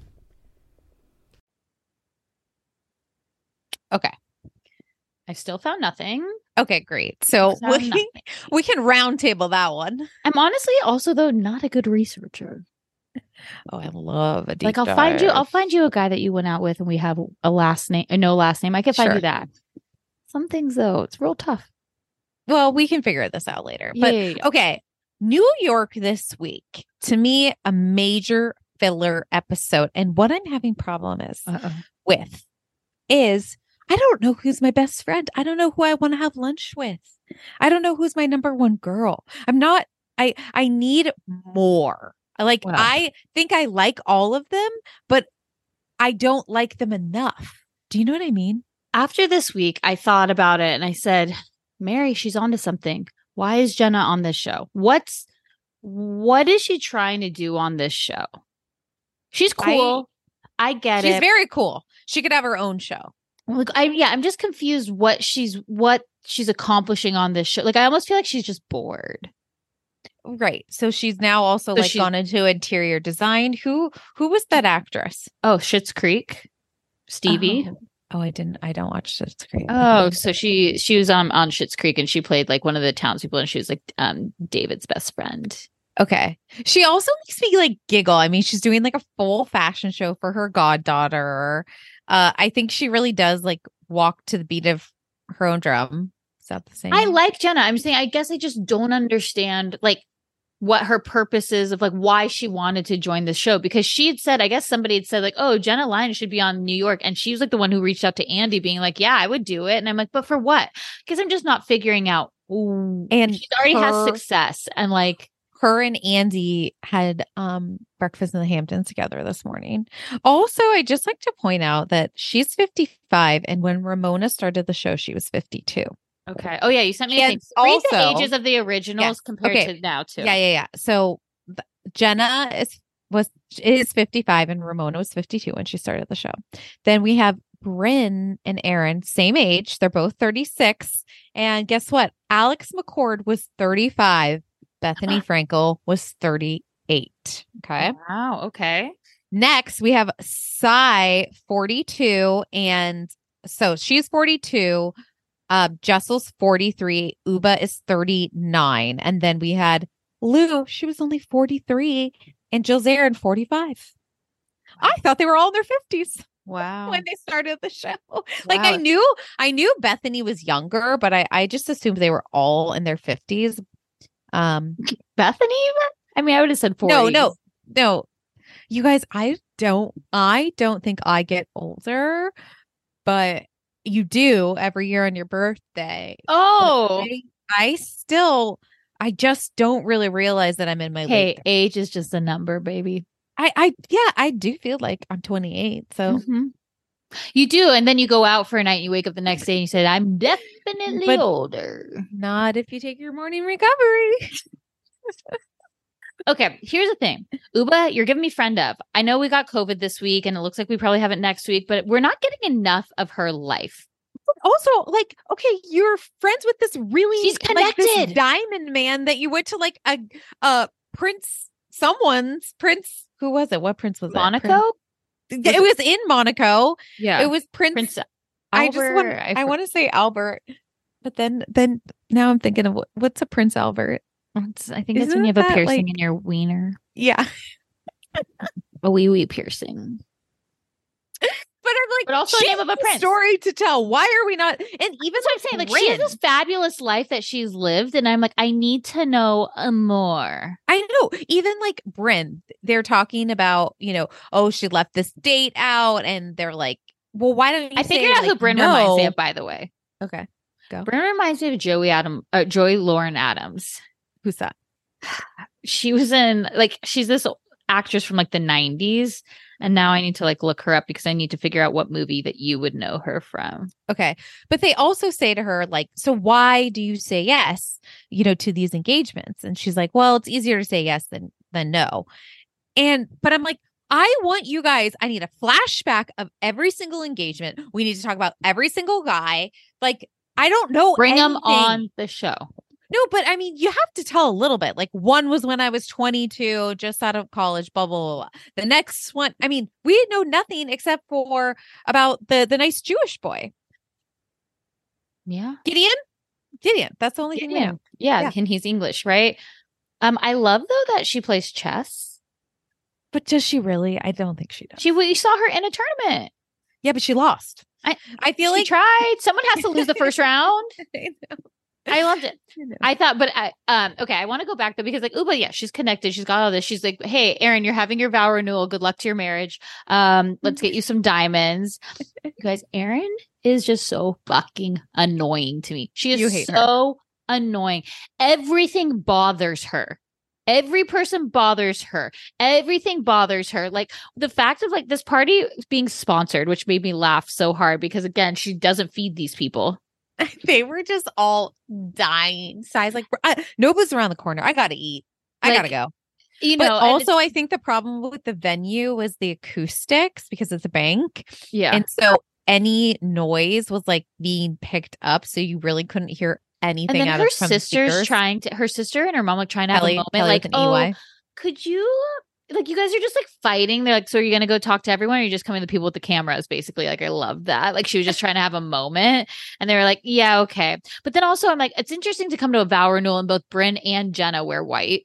Okay. I still found nothing. Okay, great. So Found we, nothing. we can round table that one. I'm honestly also though not a good researcher. Oh, I love a deep Like I'll find you, dive. I'll find you a guy that you went out with, and we have a last name, a no last name. I can find Sure. you that. Some things though, it's real tough. Well, we can figure this out later. Yeah, But yeah, yeah. okay, New York this week, to me, a major filler episode. And what I'm having problem is Uh-oh. with is I don't know who's my best friend. I don't know who I want to have lunch with. I don't know who's my number one girl. I'm not, I I need more. Like Wow. I think I like all of them, but I don't like them enough. Do you know what I mean? After this week, I thought about it and I said, Mary, she's onto something. Why is Jenna on this show? What's what is she trying to do on this show? She's cool. I, get She's it. very cool. She could have her own show. Like I yeah, I'm just confused what she's what she's accomplishing on this show. Like I almost feel like she's just bored. Right. So she's now also So like she- gone into interior design. Who who was that actress? Oh, Schitt's Creek. Stevie. Oh, oh, I didn't I don't watch Schitt's Creek. Oh, so she she was on on Schitt's Creek and she played like one of the townspeople and she was like um David's best friend. Okay. She also makes me like giggle. I mean, she's doing like a full fashion show for her goddaughter. Uh, I think she really does like walk to the beat of her own drum. Is that the same? I like Jenna. I'm saying I guess I just don't understand like what her purpose is of like why she wanted to join the show, because she had said, I guess somebody had said like, oh, Jenna Lyons should be on New York. And she was like the one who reached out to Andy being like, yeah, I would do it. And I'm like, but for what? Because I'm just not figuring out. Ooh, And she already has her- success. And like, Her and Andy had um breakfast in the Hamptons together this morning. Also, I just like to point out that she's fifty-five, and when Ramona started the show, she was fifty-two. okay. Oh yeah. You sent me a And thing. Read the also- ages of the originals Yes, compared okay. to now too. Yeah, yeah, yeah. So th- Jenna is was is fifty-five and Ramona was fifty-two when she started the show. Then we have Bryn and Aaron, same age. They're both thirty-six. And guess what? Alex McCord was thirty-five. Bethany Frankel was thirty-eight. Okay. Wow. Okay. Next, we have Sai, forty-two. And so she's forty-two. Uh, Jessel's forty-three. Uba is thirty-nine. And then we had Lou. She was only forty-three. And Jill Zarin, forty-five. I thought they were all in their fifties. Wow. When they started the show. Like Wow. I knew I knew Bethany was younger, but I, I just assumed they were all in their fifties. Um Bethany even? I mean, I would have said forty. No, no, no. You guys, I don't I don't think I get older, but you do every year on your birthday. Oh. I, I still I just don't really realize that I'm in my Hey, late. age is just a number, baby. I, I yeah, I do feel like I'm twenty-eight. So Mhm. You do, and then you go out for a night and you wake up the next day and you said, I'm definitely But- older. not if you take your morning recovery. Okay, here's the thing. Uba, you're giving me friend of. I know we got COVID this week and it looks like we probably have it next week, but we're not getting enough of her life. Also, like, okay, you're friends with this really She's like, this connected. diamond man that you went to like a uh prince someone's prince. Who was it? What prince was Monaco? it? Prince- it was in Monaco. Yeah. It was Prince. Prince I just want. Albert, I, for- want to say Albert, but then then now I'm thinking of what, what's a Prince Albert? It's- I think it's Isn't when you have a that, piercing like- in your wiener. Yeah, A wee wee piercing. but I'm like, But also a she's name of a the prince. story to tell. Why are we not? And even That's what I'm saying. Like, she has this fabulous life that she's lived, and I'm like, I need to know uh, more. I know. Even like Bryn, they're talking about, you know, oh, she left this date out, and they're like, well, why don't you? I say, figured out who like, Bryn no? reminds me of, by the way. Okay, Bryn reminds me of Joey Adam, uh, Joey Lauren Adams. who's that? She was in like she's this actress from like the nineties, and now I need to like look her up because I need to figure out what movie that you would know her from. Okay, but they also say to her like, so why do you say yes, you know, to these engagements? And she's like, well, it's easier to say yes than than no. And but I'm like, I want you guys, I need a flashback of every single engagement. We need to talk about every single guy. Like, I don't know. Bring them anything. on the show. No, but I mean, you have to tell a little bit. Like, one was when I was twenty-two, just out of college, blah, blah, blah, blah. The next one, I mean, we know nothing except for about the the nice Jewish boy. Yeah. Gideon? Gideon. That's the only thing we Yeah. know. yeah. Yeah. And he's English, right? Um, I love though that she plays chess. But does she really? I don't think she does. She we saw her in a tournament. yeah, but she lost. I I feel She like tried. Someone has to lose the first round. I know. I loved it. I know. I thought, but I um okay, I want to go back though because like Uba, yeah, she's connected. She's got all this. She's like, hey, Aaron, you're having your vow renewal. Good luck to your marriage. Um, let's get you some diamonds. You guys, Aaron is just so fucking annoying to me. She is You hate her. so annoying. Everything bothers her. Every person bothers her. Everything bothers her. Like the fact of like this party being sponsored, which made me laugh so hard because again, she doesn't feed these people. They were just all dying. Size like I, Nova's around the corner. I gotta eat. I Like, gotta go. You But know, and also, it's- I think the problem with the venue was the acoustics because it's a bank. yeah. And so any noise was like being picked up. So you really couldn't hear anything And then out her of from the sister's speakers. trying to, her sister and her mom like trying to Kelly, have a moment, Kelly like, with an oh, E Y. could you, like, you guys are just like fighting. They're like, so are you going to go talk to everyone or are you just coming to the people with the cameras? Basically, like, I love that. Like, she was just trying to have a moment. And they were like, yeah, okay. But then also, I'm like, it's interesting to come to a vow renewal and both Bryn and Jenna wear white.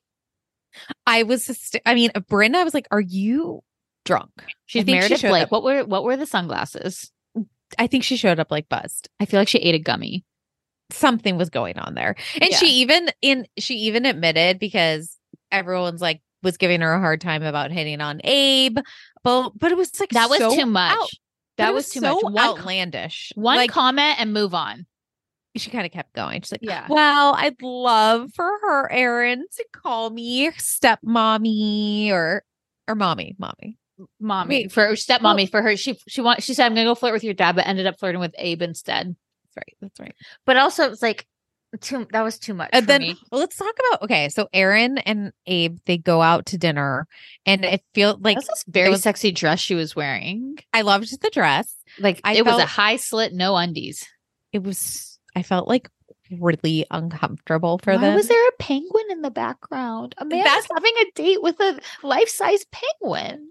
I was, hyst- I mean, Brenda, I was like, are you drunk? She's think she Meredith showed Blake. up- What were, what were the sunglasses? I think she showed up like buzzed. I feel like she ate a gummy. Something was going on there. And Yeah. she even in she even admitted because everyone's like was giving her a hard time about hitting on Abe. But but it was like That was so too much. out- that but it was too so much. One, outlandish. one like, comment and move on. she kind of kept going. She's like, Yeah. well, I'd love for her, Erin, to call me stepmommy or or mommy, mommy. Mommy Wait, for stepmommy for her. She she want she said I'm gonna go flirt with your dad, but ended up flirting with Abe instead. That's right. That's right. But also it's like too that was too much. And for then me. well, let's talk about okay. So Erin and Abe they go out to dinner, and it feels like That's this very was- sexy dress she was wearing. I loved the dress. Like I it was a felt- high slit, no undies. It was, I felt like really uncomfortable for Why them. was there a penguin in the background? A man That's- is having a date with a life-size penguin.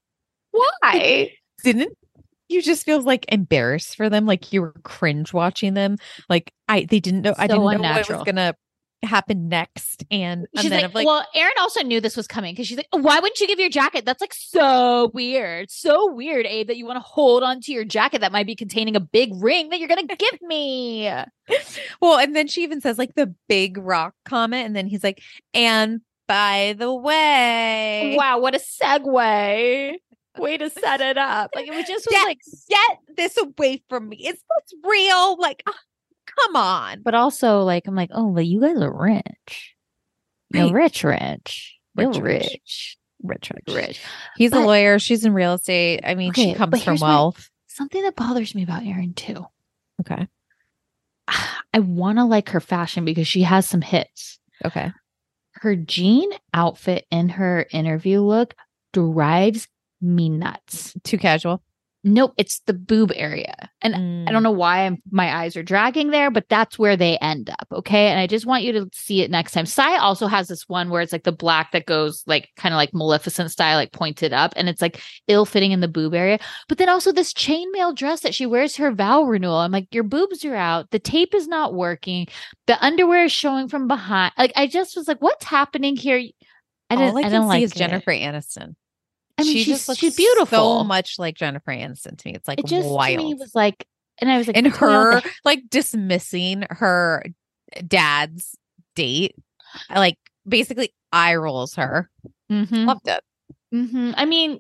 Why? Didn't you just feel like embarrassed for them? Like you were cringe watching them? Like I, they didn't know, I So didn't know what unnatural. was going to happen next. And, and She's then like, I'm like, well, Erin also knew this was coming because she's like, why wouldn't you give your jacket? That's like so weird. So weird, Abe, that you want to hold onto your jacket that might be containing a big ring that you're going to give me. well, and then she even says like the big rock comment. And then he's like, and by the way, Wow, what a segue. Way to set it up. Like it was just was get, like, get this away from me. Is this real? Like, ah, come on. but also like, I'm like, oh, but you guys are rich. You're Right. rich, rich. You're Rich, rich. rich. Rich, rich. Rich. He's But- a lawyer. She's in real estate. I mean, Okay, she comes but from here's my- wealth. Something that bothers me about Erin too. Okay. I want to like her fashion because she has some hits. Okay. Her jean outfit and her interview look drives me nuts. Too casual. Nope, it's the boob area. And I don't know why I'm, my eyes are dragging there, but that's where they end up. Okay. And I just want you to see it next time. Sai also has this one where it's like the black that goes like kind of like Maleficent style, like pointed up. And it's like ill fitting in the boob area. But then also this chainmail dress that she wears her vow renewal. I'm like, your boobs are out. The tape is not working. The underwear is showing from behind. Like, I just was like, what's happening here? I didn't, All I I can didn't see like is it. Jennifer Aniston. I mean, she she's, just looks she's beautiful. so much like Jennifer Aniston to me. It's like It just wild. to me was like, and I was like, and "What's going on with her the like dismissing her dad's date, like basically eye rolls her. Mhm. Loved it. Mm-hmm. I mean,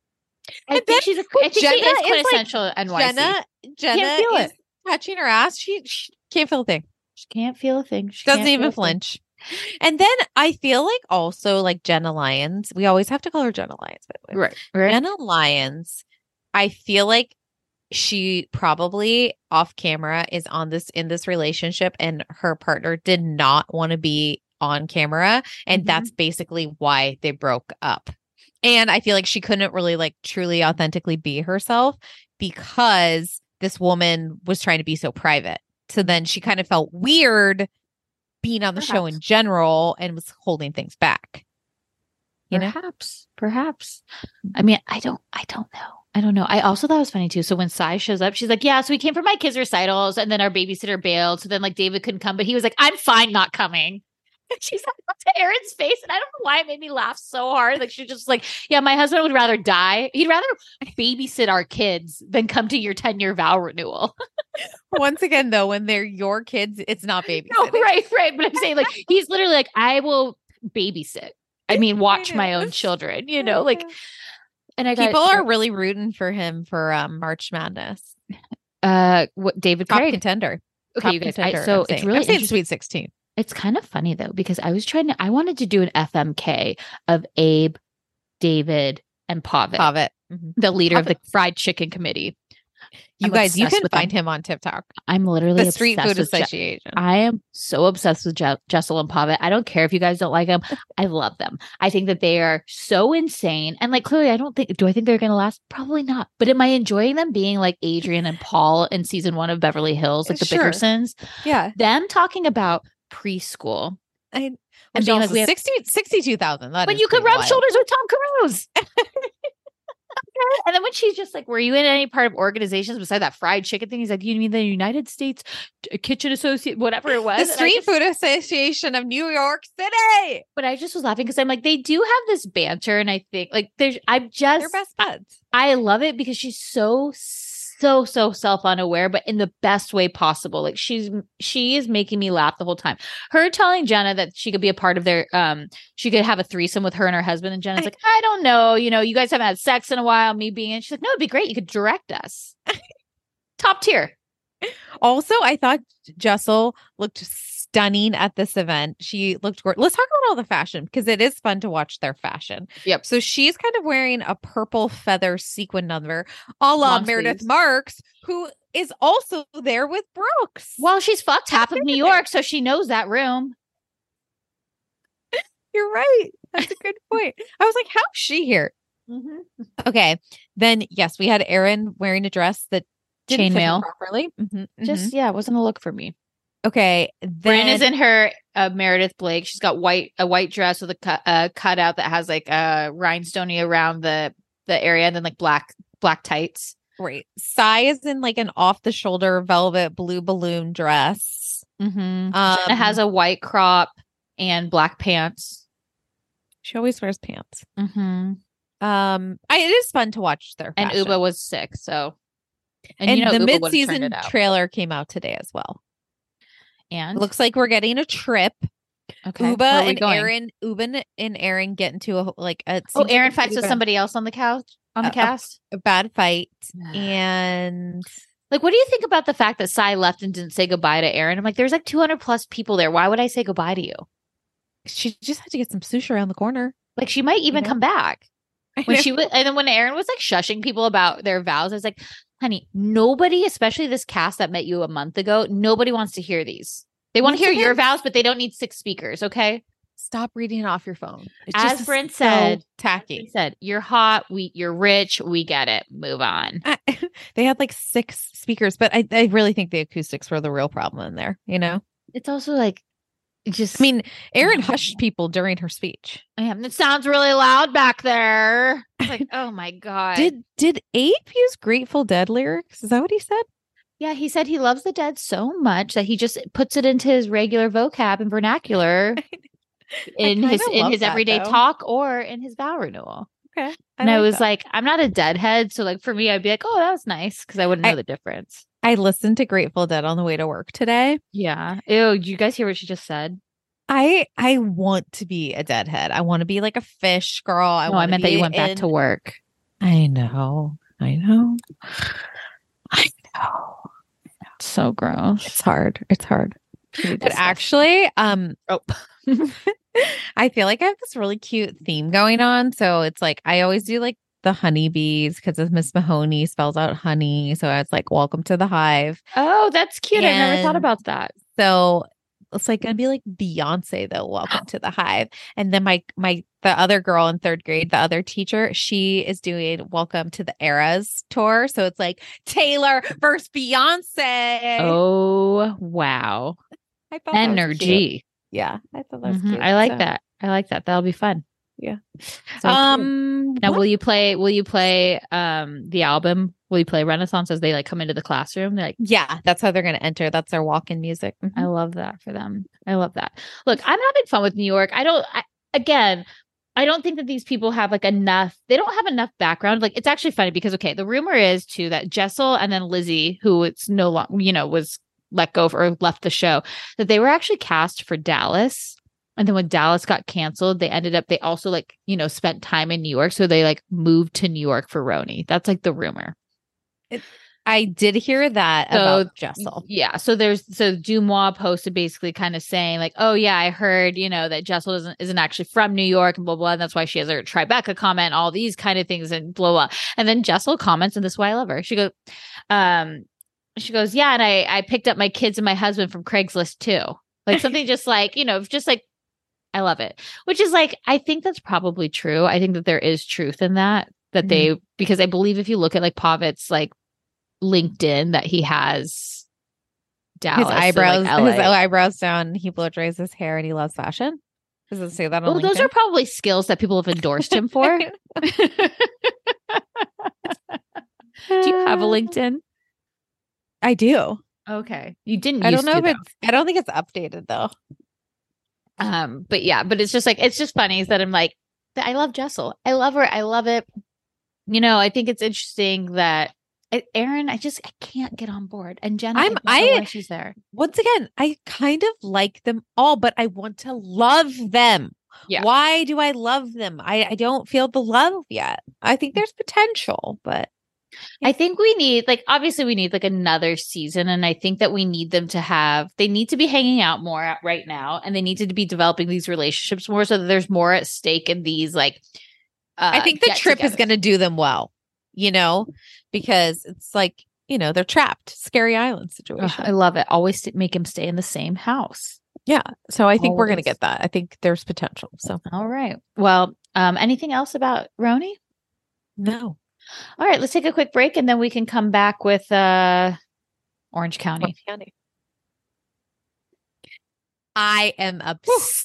I And think then she's a, when I think Jenna she is is, like, quintessential N Y C. Jenna, Jenna Can't feel is it. touching her ass. She, she can't feel a thing. She can't feel a thing. She Doesn't can't even feel a thing. flinch. And then I feel like also like Jenna Lyons. We always have to call her Jenna Lyons, by the way. Right. Right. Jenna Lyons, I feel like she probably off camera is on this in this relationship and her partner did not want to be on camera. And Mhm. that's basically why they broke up. And I feel like she couldn't really like truly authentically be herself because this woman was trying to be so private. So then she kind of felt weird being on the show in Perhaps. general and was holding things back. You know? Perhaps. Perhaps. I mean, I don't. I don't know. I don't know. I also thought it was funny too. So when Sai shows up, she's like, "Yeah, so we came for my kids' recitals, and then our babysitter bailed. So then like David couldn't come, but he was like, I'm fine not coming." And she's like to Erin's face, and I don't know why it made me laugh so hard. Like she's just like, "Yeah, my husband would rather die. He'd rather babysit our kids than come to your ten year vow renewal." Once again, though, when they're your kids, it's not babysitting. No, right, right. But I'm saying like he's literally like, I will babysit. I mean, watch my know. own children. You know, like. And I got, People are really rooting for him for um, March Madness. uh, what David Top Craig. contender. Okay, Top you guys. contender, I, so I'm it's saying. really I'm saying interesting. Sweet sixteen. It's kind of funny though because I was trying to. I wanted to do an F M K of Abe, David, and Pavitt, Love it. Mhm. the leader of Pavitt. the Fried Chicken Committee. You I'm guys, you obsessed can with find them. him on TikTok. I'm literally The Street obsessed Food with Je- Association. I am so obsessed with Je- Jessel and Pavitt. I don't care if you guys don't like them. I love them. I think that they are so insane. And like, clearly, I don't think, do I think they're going to last? Probably not. But am I enjoying them being like Adrian and Paul in season one of Beverly Hills, like the Sure. Bickersons? yeah. Them talking about preschool. I, And and being being like, we have- sixty, sixty-two thousand. But you could rub shoulders with Tom Cruise. And then when she's just like, were you in any part of organizations beside that fried chicken thing? He's like, you mean the United States Kitchen Associate, whatever it was? The And I Street just- Food Association of New York City. But I just was laughing because I'm like, they do have this banter. And I think like there's, I'm They're just, best buds. I love it because she's so, so, so self unaware, but in the best way possible. Like she's, she is making me laugh the whole time. Her telling Jenna that she could be a part of their, um, she could have a threesome with her and her husband. And Jenna's I- like, I don't know. You know, you guys haven't had sex in a while. Me being in. She's like, no, it'd be great. You could direct us. Top tier. Also, I thought Jessel looked stunning at this event. She looked gorgeous. Let's talk about all the fashion because it is fun to watch their fashion. Yep. So she's kind of wearing a purple feather sequin number, a la Long Meredith sleeves. Marks, who is also there with Brooks. Well, she's fucked half of been New there. York, so she knows that room. You're right. That's a good point. I was like, how's she here? Mm-hmm. Okay. Then yes, we had Aaron wearing a dress that didn't fit her Chainmail. properly. Mhm, Just mhm. yeah, it wasn't a look for me. Okay. Bryn Then is in her uh, Meredith Blake. She's got white a white dress with a cut uh, cutout that has like a rhinestoney around the the area, and then like black black tights. right. Sai is in like an off the shoulder velvet blue balloon dress. Mm-hmm. Um, Jenna has a white crop and black pants. She always wears pants. Mm-hmm. Um, I, it is fun to watch their And fashion. Uba was sick, so and, you know the Uba would've turned mid-season it out. trailer came out today as well. And It looks like we're getting a trip. okay, Uba where are we and going? Aaron, Uba and Aaron get into a like a Oh, seems like Aaron a fights pretty with bad- somebody else on the couch on the Uh, uh, cast. a bad fight, and Like, what do you think about the fact that Sai left and didn't say goodbye to Aaron? I'm like, there's like two hundred plus people there. Why would I say goodbye to you? she just had to get some sushi around the corner. Like, she might even know? come back. I When know. she was, and then when Aaron was like shushing people about their vows, I was like, honey, nobody, especially this cast that met you a month ago, nobody wants to hear these. They want to Once hear your again- vows, but they don't need six speakers. Okay. Stop reading it off your phone. It's As just Brent so said- He tacky. said, you're hot. We, you're rich. We get it. Move on. I, they had like six speakers, but I, I really think the acoustics were the real problem in there. You know, It's also like, it just, I mean, Aaron hushed people during her speech. man, it sounds really loud back there. It's like, oh my God. Did did Abe use Grateful Dead lyrics? Is that what he said? Yeah, he said he loves the dead so much that he just puts it into his regular vocab and vernacular in kinda his in love his that, everyday though. talk or in his vow renewal. Okay, And I was like, I'm not a deadhead, so like for me, I'd be like, oh, that was nice because I wouldn't know I- the difference. I listened to Grateful Dead on the way to work today. Yeah. Ew, did you guys hear what she just said? I I want to be a deadhead. I want to be like a fish girl. I no, I wanna meant that be you went back in- to work. I know. I know. I know. So gross. It's hard. It's hard. But But actually, um, oh, I feel like I have this really cute theme going on. So it's like I always do like the honeybees because of Miss Mahoney spells out honey. So it's like welcome to the hive. oh, that's cute. I never thought And- about that. So it's like gonna be like Beyonce though. Welcome to the hive. And then my my the other girl in third grade, the other teacher, she is doing Welcome to the Eras tour. So it's like Taylor versus Beyonce. Oh, wow. I thought that was cute. Energy. Yeah, I thought that was Mhm. cute. I like So, that. I like that. That'll be fun. Yeah. So um um. now what- will you play will you play um the album? Will you play Renaissance as they like come into the classroom? They're like, Yeah, that's how they're gonna enter. That's their walk-in music. Mhm. I love that for them. I love that. Look, I'm having fun with New York. I don't I, again, I don't think that these people have like enough, they don't have enough background. Like it's actually funny because okay, the rumor is too that Jessel and then Lizzie, who it's no longer, you know, was let go or left the show, that they were actually cast for Dallas. And then when Dallas got canceled, they ended up, they also like, you know, spent time in New York. So they like moved to New York for Roni. That's like the rumor. I did hear that So, about Jessel. Yeah. So there's, so Dumois posted basically kind of saying like, oh yeah, I heard, you know, that Jessel doesn't, isn't actually from New York and blah, blah. And that's why she has her Tribeca comment, all these kind of things and blah, blah. And then Jessel comments, and this is why I love her. She goes, um, she goes, yeah. And I, I picked up my kids and my husband from Craigslist too. Like something just like, you know, just like, I love it, which is like, I think that's probably true. I think that there is truth in that, that Mhm. they, because I believe if you look at like Pavitt's like LinkedIn, that he has Dallas, His so, like, eyebrows, L A. his eyebrows down. He blow dries his hair, and he loves fashion. Does it say that on Oh, those LinkedIn? are probably skills that people have endorsed him for. Do you have a LinkedIn? I do. Okay, you didn't. I used don't know to, if it's. I don't think it's updated though. though. Um, but yeah, but it's just like it's just funny is that I'm like, I love Jessel. I love her. I love it. You know, I think it's interesting that I- Erin, I just I can't get on board, and Jenna, I'm- I, don't know I- why she's there. Once again, I kind of like them all, but I want to love them. Yeah. Why do I love them? I, I don't feel the love yet. I think there's potential, but I think we need like obviously we need like another season, and I think that we need them to have they need to be hanging out more at- right now, and they need to be developing these relationships more so that there's more at stake in these like. Uh, I think the trip is get-togethers. going to do them well, you know, because it's like, you know, they're trapped, scary island Ugh, situation. I love it. Always st- make him stay in the same house. yeah. So I think we're going to Always. get that. I think there's potential. So All right. Well, um, anything else about Roni? No. All right, let's take a quick break and then we can come back with uh, Orange County. Orange County. I am obsessed.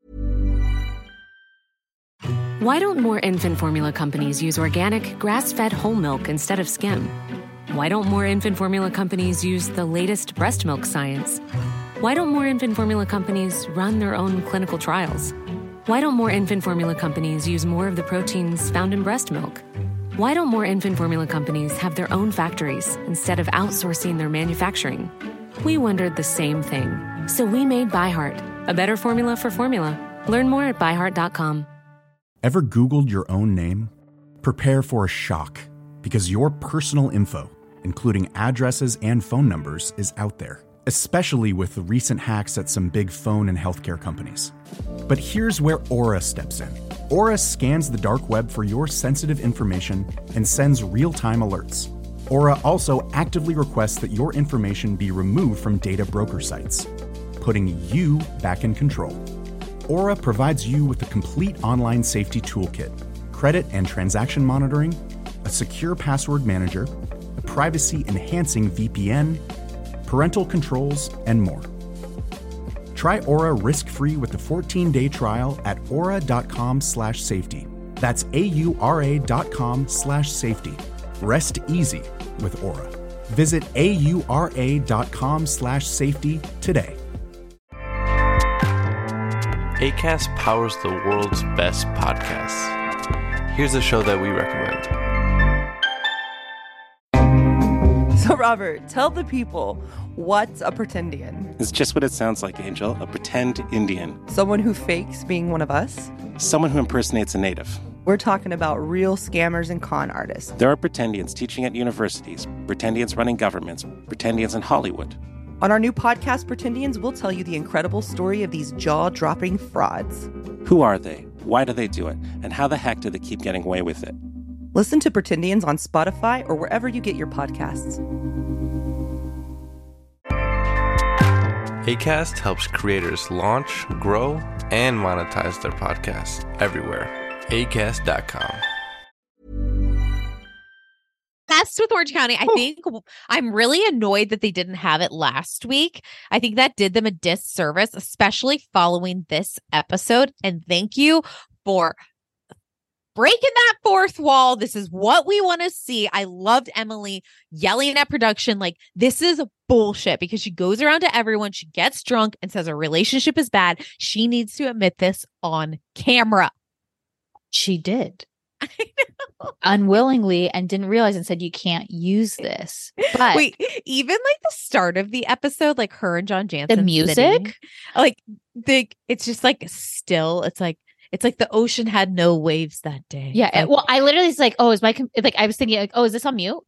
Why don't more infant formula companies use organic, grass-fed whole milk instead of skim? Why don't more infant formula companies use the latest breast milk science? Why don't more infant formula companies run their own clinical trials? Why don't more infant formula companies use more of the proteins found in breast milk? Why don't more infant formula companies have their own factories instead of outsourcing their manufacturing? We wondered the same thing. So we made ByHeart, a better formula for formula. Learn more at by heart dot com. Ever Googled your own name? Prepare for a shock, because your personal info, including addresses and phone numbers, is out there, especially with the recent hacks at some big phone and healthcare companies. But here's where Aura steps in. Aura scans the dark web for your sensitive information and sends real-time alerts. Aura also actively requests that your information be removed from data broker sites, putting you back in control. Aura provides you with a complete online safety toolkit, credit and transaction monitoring, a secure password manager, a privacy-enhancing V P N, parental controls, and more. Try Aura risk-free with a fourteen-day trial at aura.com slash safety. That's A-U-R-A dot com slash safety. Rest easy with Aura. Visit A-U-R-A dot com slash safety today. Acast powers the world's best podcasts. Here's a show that we recommend. So, Robert, tell the people, what's a pretendian? It's just what it sounds like, Angel. A pretend Indian. Someone who fakes being one of us? Someone who impersonates a native. We're talking about real scammers and con artists. There are pretendians teaching at universities, pretendians running governments, pretendians in Hollywood. On our new podcast, Pretendians, we'll tell you the incredible story of these jaw-dropping frauds. Who are they? Why do they do it? And how the heck do they keep getting away with it? Listen to Pretendians on Spotify or wherever you get your podcasts. Acast helps creators launch, grow, and monetize their podcasts everywhere. acast dot com. Best with Orange County. I think I'm really annoyed that they didn't have it last week. I think that did them a disservice, especially following this episode. And thank you for breaking that fourth wall. This is what we want to see. I loved Emily yelling at production like, this is bullshit, because she goes around to everyone. She gets drunk and says a relationship is bad. She needs to admit this on camera. She did. Unwillingly, and didn't realize, and said, you can't use this. But wait, even like the start of the episode, like her and John Jansen, the music, sitting, like the it's just like still, it's like it's like the ocean had no waves that day. Yeah. Like, well, I literally was like, oh, is my com-? like I was thinking like, oh, is this on mute?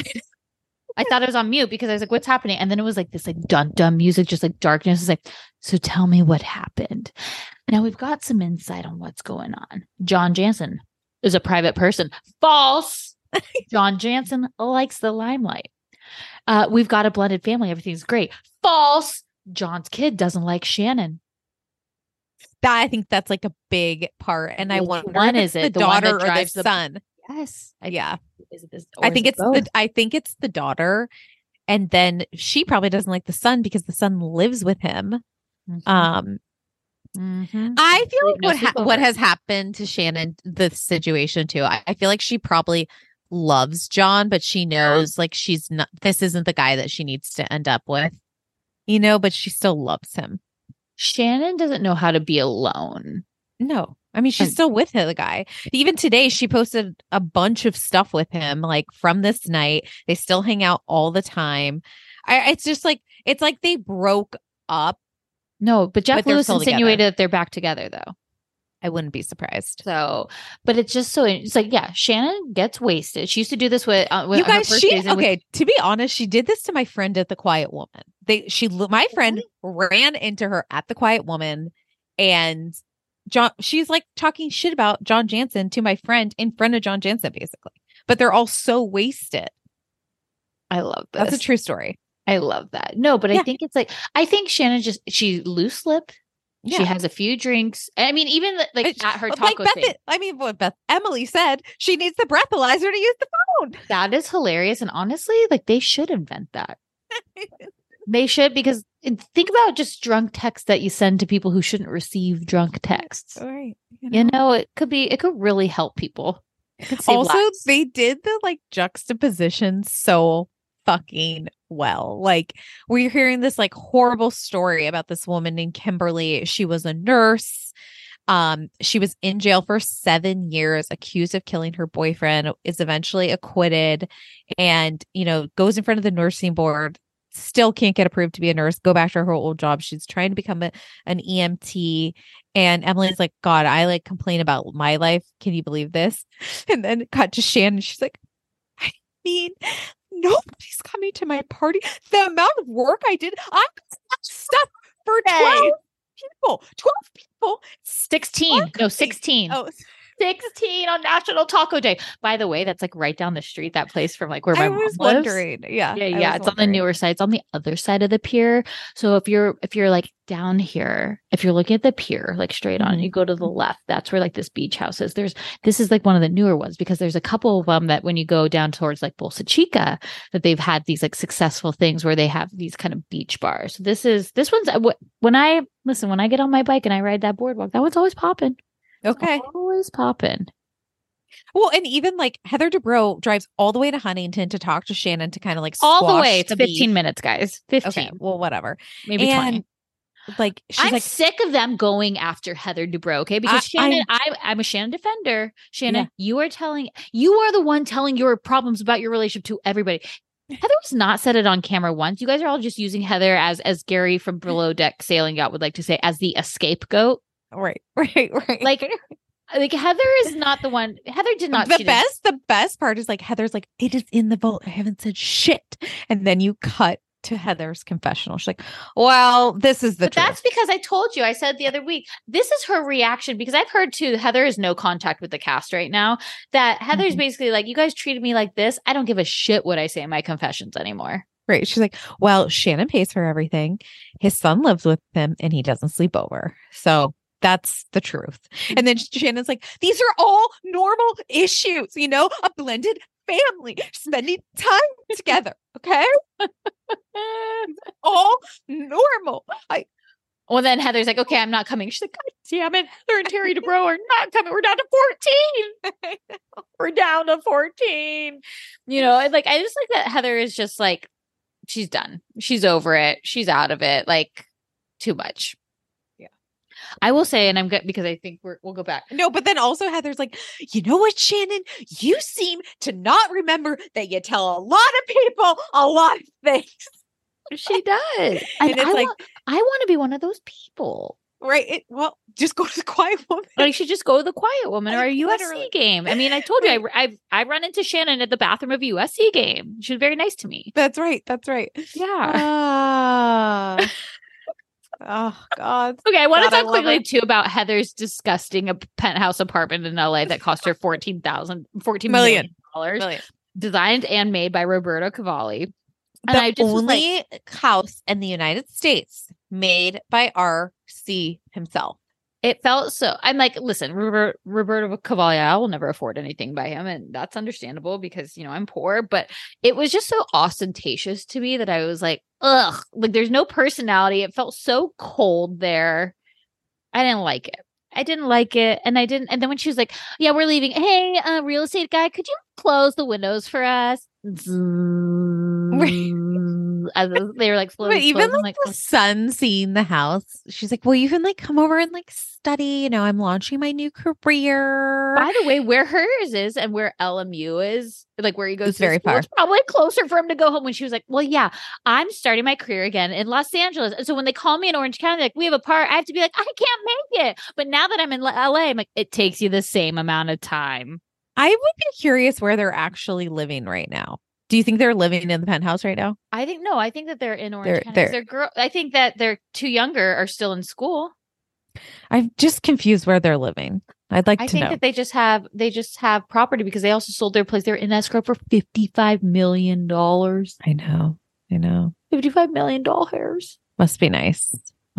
I thought it was on mute because I was like, what's happening? And then it was like this like dun dun music, just like darkness. It's like, so tell me what happened. Now we've got some insight on what's going on. John Jansen is a private person. False. John Jansen likes the limelight. Uh, we've got a blended family. Everything's great. False. John's kid doesn't like Shannon. That I think that's like a big part. And I wonder, one is it the, the daughter one that or the drives the son? Yes. I, yeah. Is it this, I think it it's both? the I think it's the daughter. And then she probably doesn't like the son because the son lives with him. Mm-hmm. Um Mm-hmm. I feel like No what ha- what has happened to Shannon, the situation too. I, I feel like she probably loves John, but she knows like she's not. This isn't the guy that she needs to end up with, you know. But she still loves him. Shannon doesn't know how to be alone. No, I mean she's And- still with the guy. Even today, she posted a bunch of stuff with him, like from this night. They still hang out all the time. I, it's just like it's like they broke up. No, but Jeff But they're Lewis still insinuated together. that they're back together, though. I wouldn't be surprised. So, but it's just so it's like, yeah, Shannon gets wasted. She used to do this with, uh, with You guys, her first she season with- okay. To be honest, she did this to my friend at the Quiet Woman. They, she, my friend ran into her at the Quiet Woman, and John. She's like talking shit about John Jansen to my friend in front of John Jansen, basically. But they're all so wasted. I love this. That's a true story. I love that. No, but Yeah. I think it's like I think Shannon just she loose lip Yeah. She has a few drinks. I mean, even like it's, at her taco like Beth, thing. I mean, what Beth Emily said, she needs the breathalyzer to use the phone. That is hilarious. And honestly, like they should invent that. They should, because think about just drunk texts that you send to people who shouldn't receive drunk texts. Right. You know, you know it could be, it could really help people. Also, lives. They did the like juxtaposition so fucking well. Like we're hearing this like horrible story about this woman named Kimberly. She was a nurse. Um, she was in jail for seven years, accused of killing her boyfriend, is eventually acquitted, and, you know, goes in front of the nursing board, still can't get approved to be a nurse, go back to her old job. She's trying to become a, an E M T. And Emily's like, God, I like complain about my life. Can you believe this? And then cut to Shannon. She's like, I mean, nobody's coming to my party. The amount of work I did, I stuff for twelve people. twelve people. sixteen. No, sixteen. Oh, sixteen on National Taco Day. By the way, that's like right down the street, that place from like where my I mom was lives. wondering. Yeah. Yeah, I yeah. It's wondering. on the newer side. It's on the other side of the pier. So if you're if you're like down here, if you're looking at the pier, like straight on, Mm-hmm. you go to the left, that's where like this beach house is. There's this is like one of the newer ones, because there's a couple of them that when you go down towards like Bolsa Chica, that they've had these like successful things where they have these kind of beach bars. So this is this one's when I listen, when I get on my bike and I ride that boardwalk, that one's always popping. Okay. Always popping. Well, and even like Heather Dubrow drives all the way to Huntington to talk to Shannon to kind of like all the squash way. It's the fifteen beef. minutes, guys. fifteen. Okay, well, whatever. Maybe and, twenty. Like she's I'm like, sick of them going after Heather Dubrow, okay? Because I- Shannon, I, I'm a Shannon defender. Shannon, Yeah. you are telling, you are the one telling your problems about your relationship to everybody. Heather has not said it on camera once. You guys are all just using Heather as, as Gary from Below Deck Sailing Yacht would like to say, as the scapegoat. right, right, right. Like, like Heather is not the one. Heather did not. the she didn't- best, the best part is like Heather's like, it is in the vote. I haven't said shit, and then you cut to Heather's confessional. She's like, well, this is the But truth. that's because I told you, I said the other week, this is her reaction, because I've heard too, Heather has no contact with the cast right now, that Heather's Mhm. basically like, you guys treated me like this. I don't give a shit what I say in my confessions anymore. Right. She's like, well, Shannon pays for everything. His son lives with him and he doesn't sleep over. So that's the truth. And then Shannon's like, these are all normal issues, you know, a blended family, spending time together. Okay. all normal. I Well, then Heather's like, okay, I'm not coming. She's like, God damn it. Heather and Terry Dubrow are not coming. We're down to fourteen. We're down to fourteen. You know, and like, I just like that Heather is just like, she's done. She's over it. She's out of it. Like, too much. Yeah. I will say, and I'm good because I think we're, we'll go back. No, but then also Heather's like, you know what, Shannon? You seem to not remember that you tell a lot of people a lot of things. She does. And, And it's I, like- want, I want to be one of those people. Right. It, well, just go to the quiet woman. Like, she just go to the quiet woman or Like, a U S C literally. game. I mean, I told you, I, I I run into Shannon at the bathroom of a U S C game. She was very nice to me. That's right. That's right. Yeah. Ah. oh, God. Okay, I want God, to I talk love quickly it. too about Heather's disgusting a penthouse apartment in L A that cost her fourteen thousand, fourteen Million. million dollars, Brilliant. designed and made by Roberto Cavalli. And The I just was only like, house in the United States made by R C himself. it felt so. I'm like, listen, Robert, Roberto Cavalli, I will never afford anything by him, and that's understandable because you know I'm poor. But it was just so ostentatious to me that I was like, ugh, like there's no personality. It felt so cold there. I didn't like it. I didn't like it, and I didn't. And then when she was like, "Yeah, we're leaving. Hey, uh, real estate guy, could you close the windows for us?" As they were like, slowly But even closing, like, the son seeing the house, she's like, well, you can like come over and like study. You know, I'm launching my new career. By the way, where hers is and where L M U is, like where he goes It's to very school, far. it's probably closer for him to go home. When she was like, "Well, yeah, I'm starting my career again in Los Angeles." And so when they call me in Orange County, like, "We have a part," I have to be like, "I can't make it." But now that I'm in L A, I'm like, it takes you the same amount of time. I would be curious where they're actually living right now. Do you think they're living in the penthouse right now? I think no, I think that they're in Orange They're- County. 'cause they're- They're girl. I think that their two younger are still in school. I'm just confused where they're living. I'd like I to think know. that they just have they just have property because they also sold their place. They're in escrow for fifty-five million dollars. I know. I know. Fifty-five million dollars. Must be nice. Must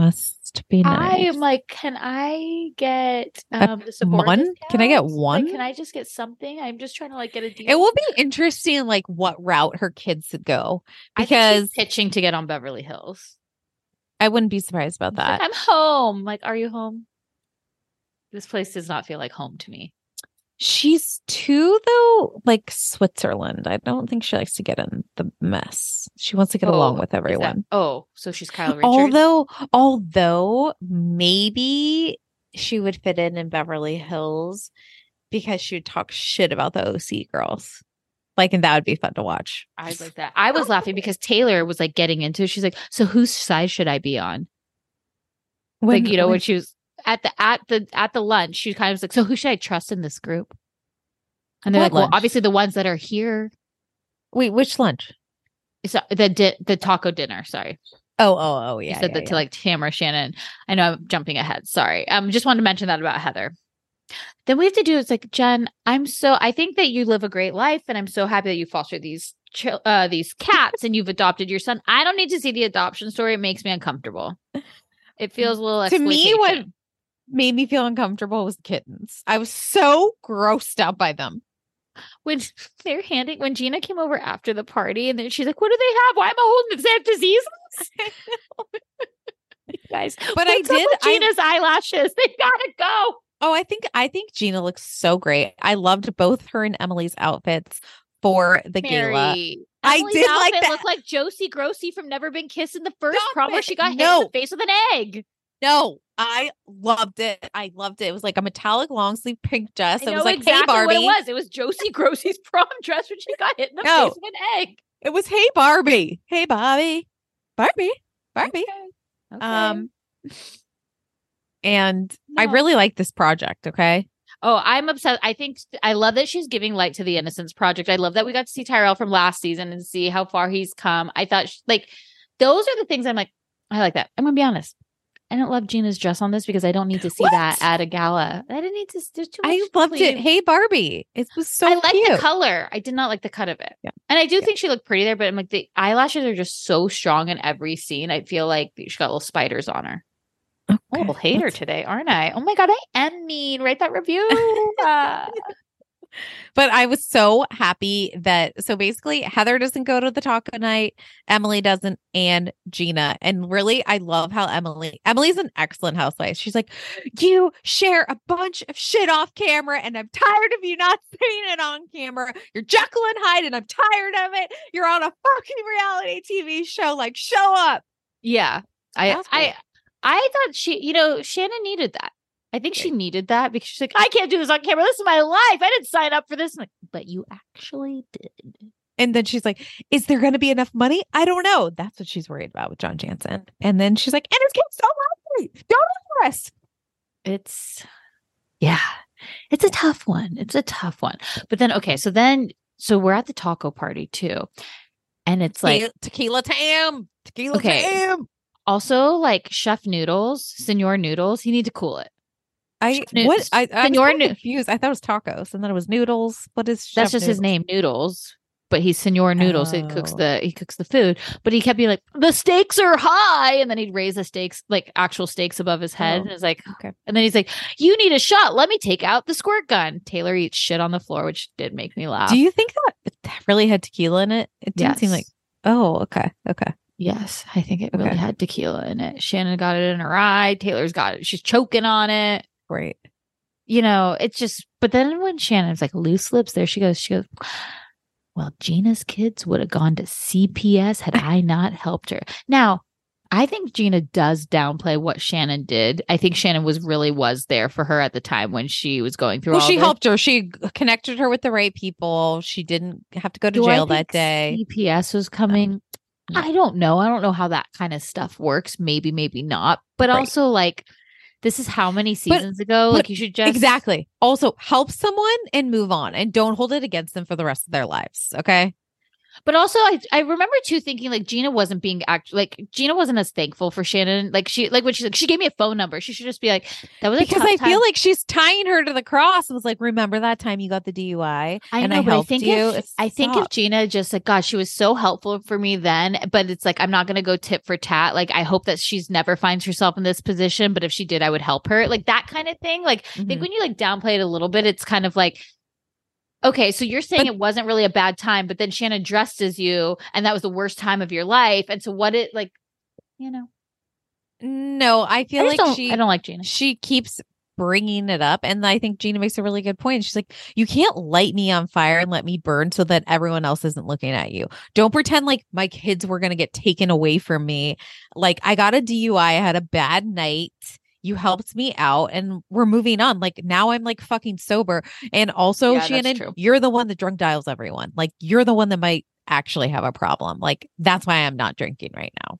Just be nice. I am like, can I get um the Sephora one? Can I get discounts? one? Like, can I just get something? I'm just trying to like get a deal. It will be interesting, like what route her kids go, I think because she's pitching to get on Beverly Hills. I wouldn't be surprised about She's like, that. I'm home. Like, are you home? This place does not feel like home to me. She's too though, like Switzerland. I don't think she likes to get in the mess. She wants to get along with is that- everyone. oh, so she's Kyle Richards. Although, although maybe she would fit in in Beverly Hills because she would talk shit about the O C girls. Like, and that would be fun to watch. I was like that. I was laughing because Taylor was like getting into it. She's like, so whose side should I be on? When- like, you know, when- when she was at the at the at the lunch, she kind of was like, so who should I trust in this group? And they're What like, well, lunch? obviously the ones that are here. Wait, which lunch? It's uh, the di- the taco dinner. Sorry. Oh, oh, oh, You yeah. said yeah, that yeah. to like Tamara, Shannon. I know I'm jumping ahead. Sorry. Um, just wanted to mention that about Heather. Then we have to do it's like, Jen, I'm so I think that you live a great life, and I'm so happy that you foster these chil- uh these cats and you've adopted your son. I don't need to see the adoption story. It makes me uncomfortable. It feels a little To me, what exploitation. made me feel uncomfortable was kittens. I was so grossed out by them. when they're handing when Gina came over after the party and then she's like, what do they have? Why am I holding? Does they have diseases? Guys, But I what's up did- with I- Gina's eyelashes. They gotta go. Oh, I think I think Gina looks so great. I loved both her and Emily's outfits for the gala. Mary. I Emily's did like outfit that. looked like Josie Grossi from Never Been Kissed in the first Stop prom where it. she got hit No. in the face with an egg. No, I loved it. I loved it. It was like a metallic long sleeve pink dress. I It know was like, exactly hey, Barbie. what it was. It was Josie Grossi's prom dress when she got hit in the No. face with an egg. It was hey, Barbie. Hey, Barbie. Barbie. Barbie. Okay. Um, and I No. really like this project. Okay. Oh, I'm obsessed. I think I love that she's giving light to the Innocence Project. I love that we got to see Tyrell from last season and see how far he's come. I thought, she, like, those are the things I'm like, I like that. I'm going to be honest. I don't love Gina's dress on this because I don't need to see What? that at a gala. I didn't need to. There's too much. I loved it. sleeve. Hey, Barbie. It was so I like cute. the color. I did not like the cut of it. Yeah. And I do think she looked pretty there, but I'm like, the eyelashes are just so strong in every scene. I feel like she got little spiders on her. Okay. I'm a little hater Let's- today, aren't I? Oh my God, I am mean. Write that review. Uh, But I was so happy that so basically Heather doesn't go to the taco night, Emily doesn't, and Gina. And really, I love how Emily Emily's an excellent housewife. She's like, you share a bunch of shit off camera, and I'm tired of you not saying it on camera. You're Jekyll and Hyde, and I'm tired of it. You're on a fucking reality T V show. Like, show up. yeah. I That's I great. I thought she, you know, Shannon needed that. I think she needed that because she's like, I can't do this on camera. This is my life. I didn't sign up for this. I'm like, but you actually did. And then she's like, is there going to be enough money? I don't know. That's what she's worried about with John Jansen. And then she's like, and his kid's so lovely. Don't us. It's, yeah, it's a tough one. It's a tough one. But then, okay, so then, so we're at the taco party too. And it's like, tequila tam. Tequila Okay. tam. also like Chef Noodles, Senor Noodles, you need to cool it. I Chef Noo- what I, I was Senor kind of Noo- confused. I thought it was tacos, and then it was noodles. What is That's Chef just his Noodles? name, Noodles. But he's Senor Noodles. So he cooks Oh. the he cooks the food. But he kept being like, the stakes are high, and then he'd raise the stakes, like actual stakes above his head. Oh, And it's like, okay. and then he's like, you need a shot. Let me take out the squirt gun. Taylor eats shit on the floor, which did make me laugh. Do you think that it really had tequila in it? It didn't seem Yes. like. Oh, okay, okay. Yes, I think it really Okay. had tequila in it. Shannon got it in her eye. Taylor's got it. She's choking on it. Great. You know, it's just, but then when Shannon's like loose lips, there she goes. She goes, well, Gina's kids would have gone to C P S had I not helped her. Now, I think Gina does downplay what Shannon did. I think Shannon was really was there for her at the time when she was going through Well, all she this. helped her. She connected her with the right people. She didn't have to go to Do I jail that think day. C P S was coming. No. I don't know. I don't know how that kind of stuff works. Maybe, maybe not. But Right. also, like, this is how many seasons ago? but Like, you should just Exactly. Also, help someone and move on, and don't hold it against them for the rest of their lives. Okay. But also, I I remember too thinking like Gina wasn't being act like Gina wasn't as thankful for Shannon. Like she like when she's like she gave me a phone number. She should just be like that was a because tough I time. feel like she's tying her to the cross. It was like, remember that time you got the D U I I and know, I but I helped think you. if, I think if Stop. Gina just like God, she was so helpful for me then. But it's like I'm not gonna go tit for tat. Like I hope that she's never finds herself in this position. But if she did, I would help her. Like that kind of thing. Like I think Mhm. when you like downplay it a little bit, it's kind of like. Okay, so you're saying But- it wasn't really a bad time, but then Shannon dressed as you, and that was the worst time of your life. And so, what it like, you know, No, I feel I just like don't, she I don't like Gina. she keeps bringing it up, and I think Gina makes a really good point. She's like, you can't light me on fire and let me burn so that everyone else isn't looking at you. Don't pretend like my kids were going to get taken away from me. Like I got a D U I, I had a bad night. You helped me out and we're moving on. Like now I'm like fucking sober. And also, Yeah, that's Shannon, true. you're the one that drunk dials everyone. Like you're the one that might actually have a problem. Like that's why I'm not drinking right now.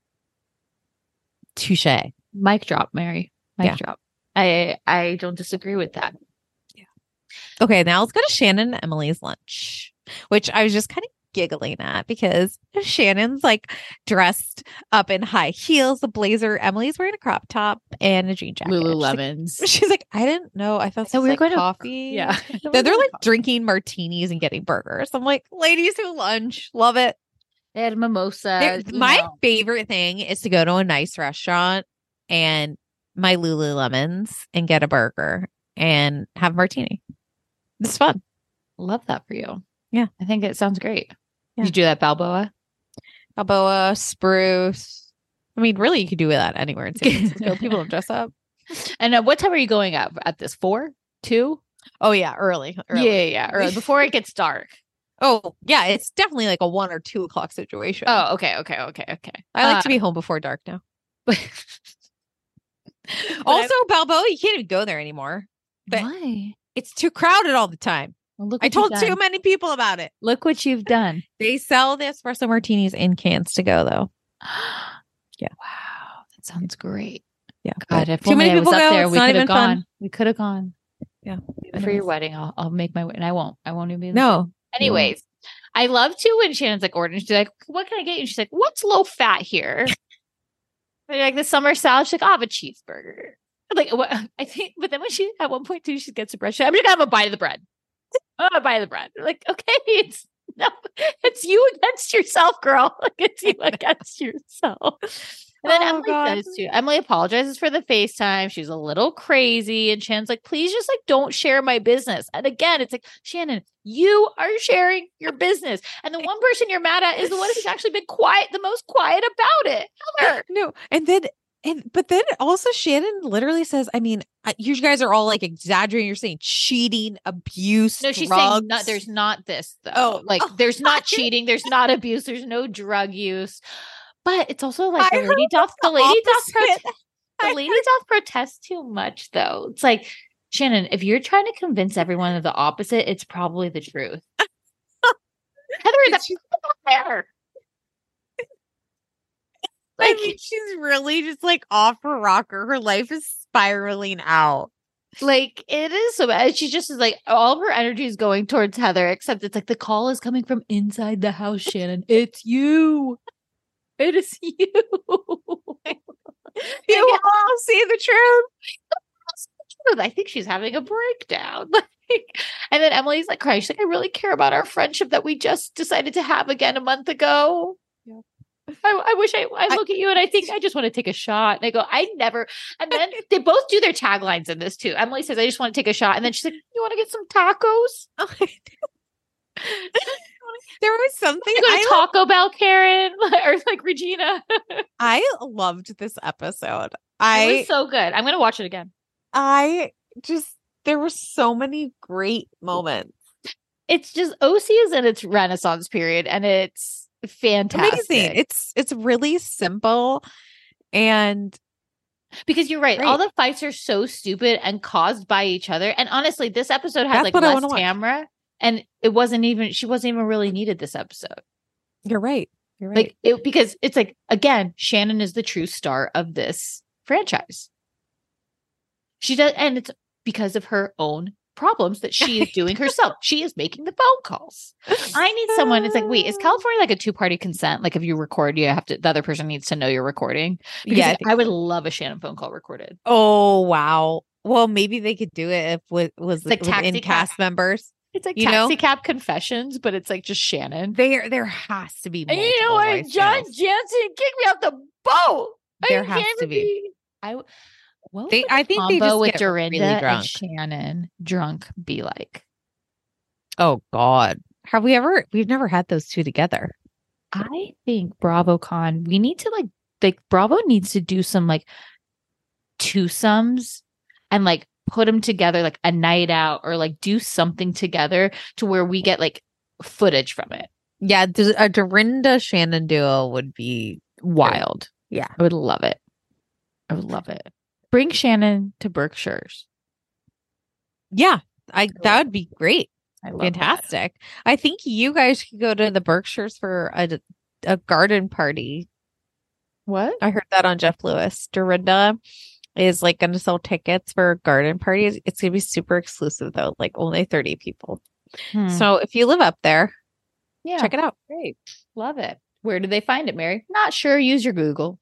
Touche. Mic drop, Mary. Mic Yeah. drop. I I don't disagree with that. Okay, now let's go to Shannon and Emily's lunch, which I was just kind of giggling at because Shannon's like dressed up in high heels, a blazer. Emily's wearing a crop top and a jean jacket. She's like- Lululemons. She's like, I didn't know. I thought So this we was were like going to- coffee. Yeah. Then they're like drinking martinis and getting burgers. I'm like, ladies who lunch, love it. They had mimosa. There- you my know. favorite thing is to go to a nice restaurant and my Lululemons and get a burger and have a martini. It's fun. Love that for you. Yeah. I think it sounds great. Yeah. You do that Balboa? Balboa, Spruce. I mean, really, you could do that anywhere in San Francisco. People don't dress up. And uh, what time are you going at at this? Four? Two? Oh yeah, early. early. Yeah, yeah, yeah. Early, before it gets dark. Oh yeah, it's definitely like a one or two o'clock situation. Oh, okay, okay, okay, okay. I like Uh, to be home before dark now. But Also, Balboa, you can't even go there anymore. But why? it's too crowded all the time. Well, look I what you've told too done. many people about it. Look what you've done. They sell the espresso martinis in cans to go though. Yeah. Wow, that sounds great. Yeah. God, but if too only many I was people up go. there, It's we not could have even fun. gone. We could have gone Yeah. for your Anyways. wedding. I'll I'll make my and I won't. I won't even be. No. Anyways, I love too when Shannon's like ordering. She's like, "What can I get you?" She's like, "What's low fat here?" They're like the summer salad. She's like, "I'll have a cheeseburger." Like what? I think, but then when she at one point too, she gets a bread. She's like, I'm just gonna have a bite of the bread. I'm gonna bite of the bread. Like, okay, it's no, it's you against yourself, girl. Like it's you against yourself. And then Oh, Emily God. says too. Emily apologizes for the FaceTime. She's a little crazy, and Shannon's like, "Please, just like don't share my business." And again, it's like, Shannon, you are sharing your business, and the one person you're mad at is the one who's actually been quiet, the most quiet about it. Heather. No, and then and but then also Shannon literally says, I mean, uh, you guys are all like exaggerating. You're saying cheating, abuse, No, she's drugs. saying no, there's not this though. Oh. like Oh. there's not cheating, there's not abuse, there's no drug use. But it's also like I the lady heard doth the lady doth opposite. protest, I the lady doth protest too much though. It's like, Shannon, if you're trying to convince everyone of the opposite, it's probably the truth. Heather, that's not fair. I Like, mean, she's really just like off her rocker. Her life is spiraling out. like it is so bad. She just is like all of her energy is going towards Heather, except it's like the call is coming from inside the house, Shannon. It's you. It is you. You all see the truth. I think she's having a breakdown. Like, and then Emily's like crying. She's like, I really care about our friendship that we just decided to have again a month ago. Yeah. I, I wish I, I look at you and I think I just want to take a shot. And I go, I never. And then they both do their taglines in this too. Emily says, I just want to take a shot. And then she's like, you want to get some tacos? Oh, I know. There was something You go to I, Taco Bell, Karen, or like Regina. I loved this episode. It I was so good. I'm gonna watch it again. I just there were so many great moments. It's just O C is in its renaissance period, and it's fantastic. Amazing. It's it's really simple and Because you're right. Great. All the fights are so stupid and caused by each other. And honestly, this episode had That's like what I less wanna watch. Tamra, and it wasn't even she wasn't even really needed this episode. you're right. You're right. Like it because it's like again, Shannon is the true star of this franchise. She does, and it's because of her own problems that she is doing herself. She is making the phone calls. I need someone. It's like, wait, is California like a two-party consent? Like if you record, you have to, the other person needs to know you're recording. Because Yeah, I I, think I would love a Shannon phone call recorded. Oh, wow. Well, maybe they could do it if with was It's like within taxi cast cab. members. It's like You know? taxi cab confessions, but it's like just Shannon. There, there has to be. And you know multiple what? John voicemails. Jansen kicked me off the boat. Are There you has kidding to be. me? I. w- What would They- the I think they combo just with get Dorinda really and drunk. Shannon drunk be like? Oh God, have we ever? We've never had those two together. I think BravoCon, we need to like, like Bravo needs to do some like twosomes and like put them together like a night out or like do something together to where we get like footage from it. Yeah, d- a Dorinda Shannon duo would be Wild. Yeah. I would love it. I would love it. Bring Shannon to Berkshire's. Yeah, I that would be great. I love Fantastic. I think you guys could go to the Berkshires for a a garden party. What? I heard that on Jeff Lewis. Dorinda is like going to sell tickets for garden parties. It's going to be super exclusive though, like only thirty people. Hmm. So if you live up there, yeah, check it out. Great. Love it. Where do they find it, Mary? Not sure. Use your Google.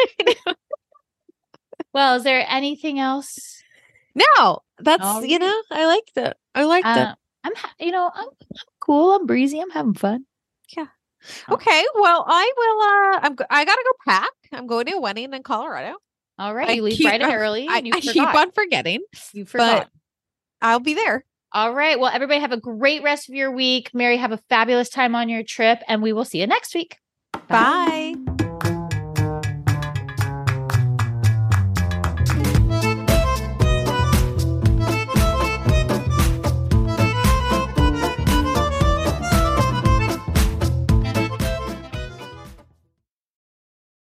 Well, is there anything else? No, that's, All you right. know, I liked it. I liked it. Uh, I'm, ha- you know, I'm, I'm cool. I'm breezy. I'm having fun. Okay, well, I will. Uh, I'm. go- I gotta go pack. I'm going to a wedding in Colorado. All right. I You leave keep- bright and early. I, and you I keep forgot. on forgetting, You forgot. but I'll be there. All right. Well, everybody have a great rest of your week. Mary, have a fabulous time on your trip, and we will see you next week. Bye.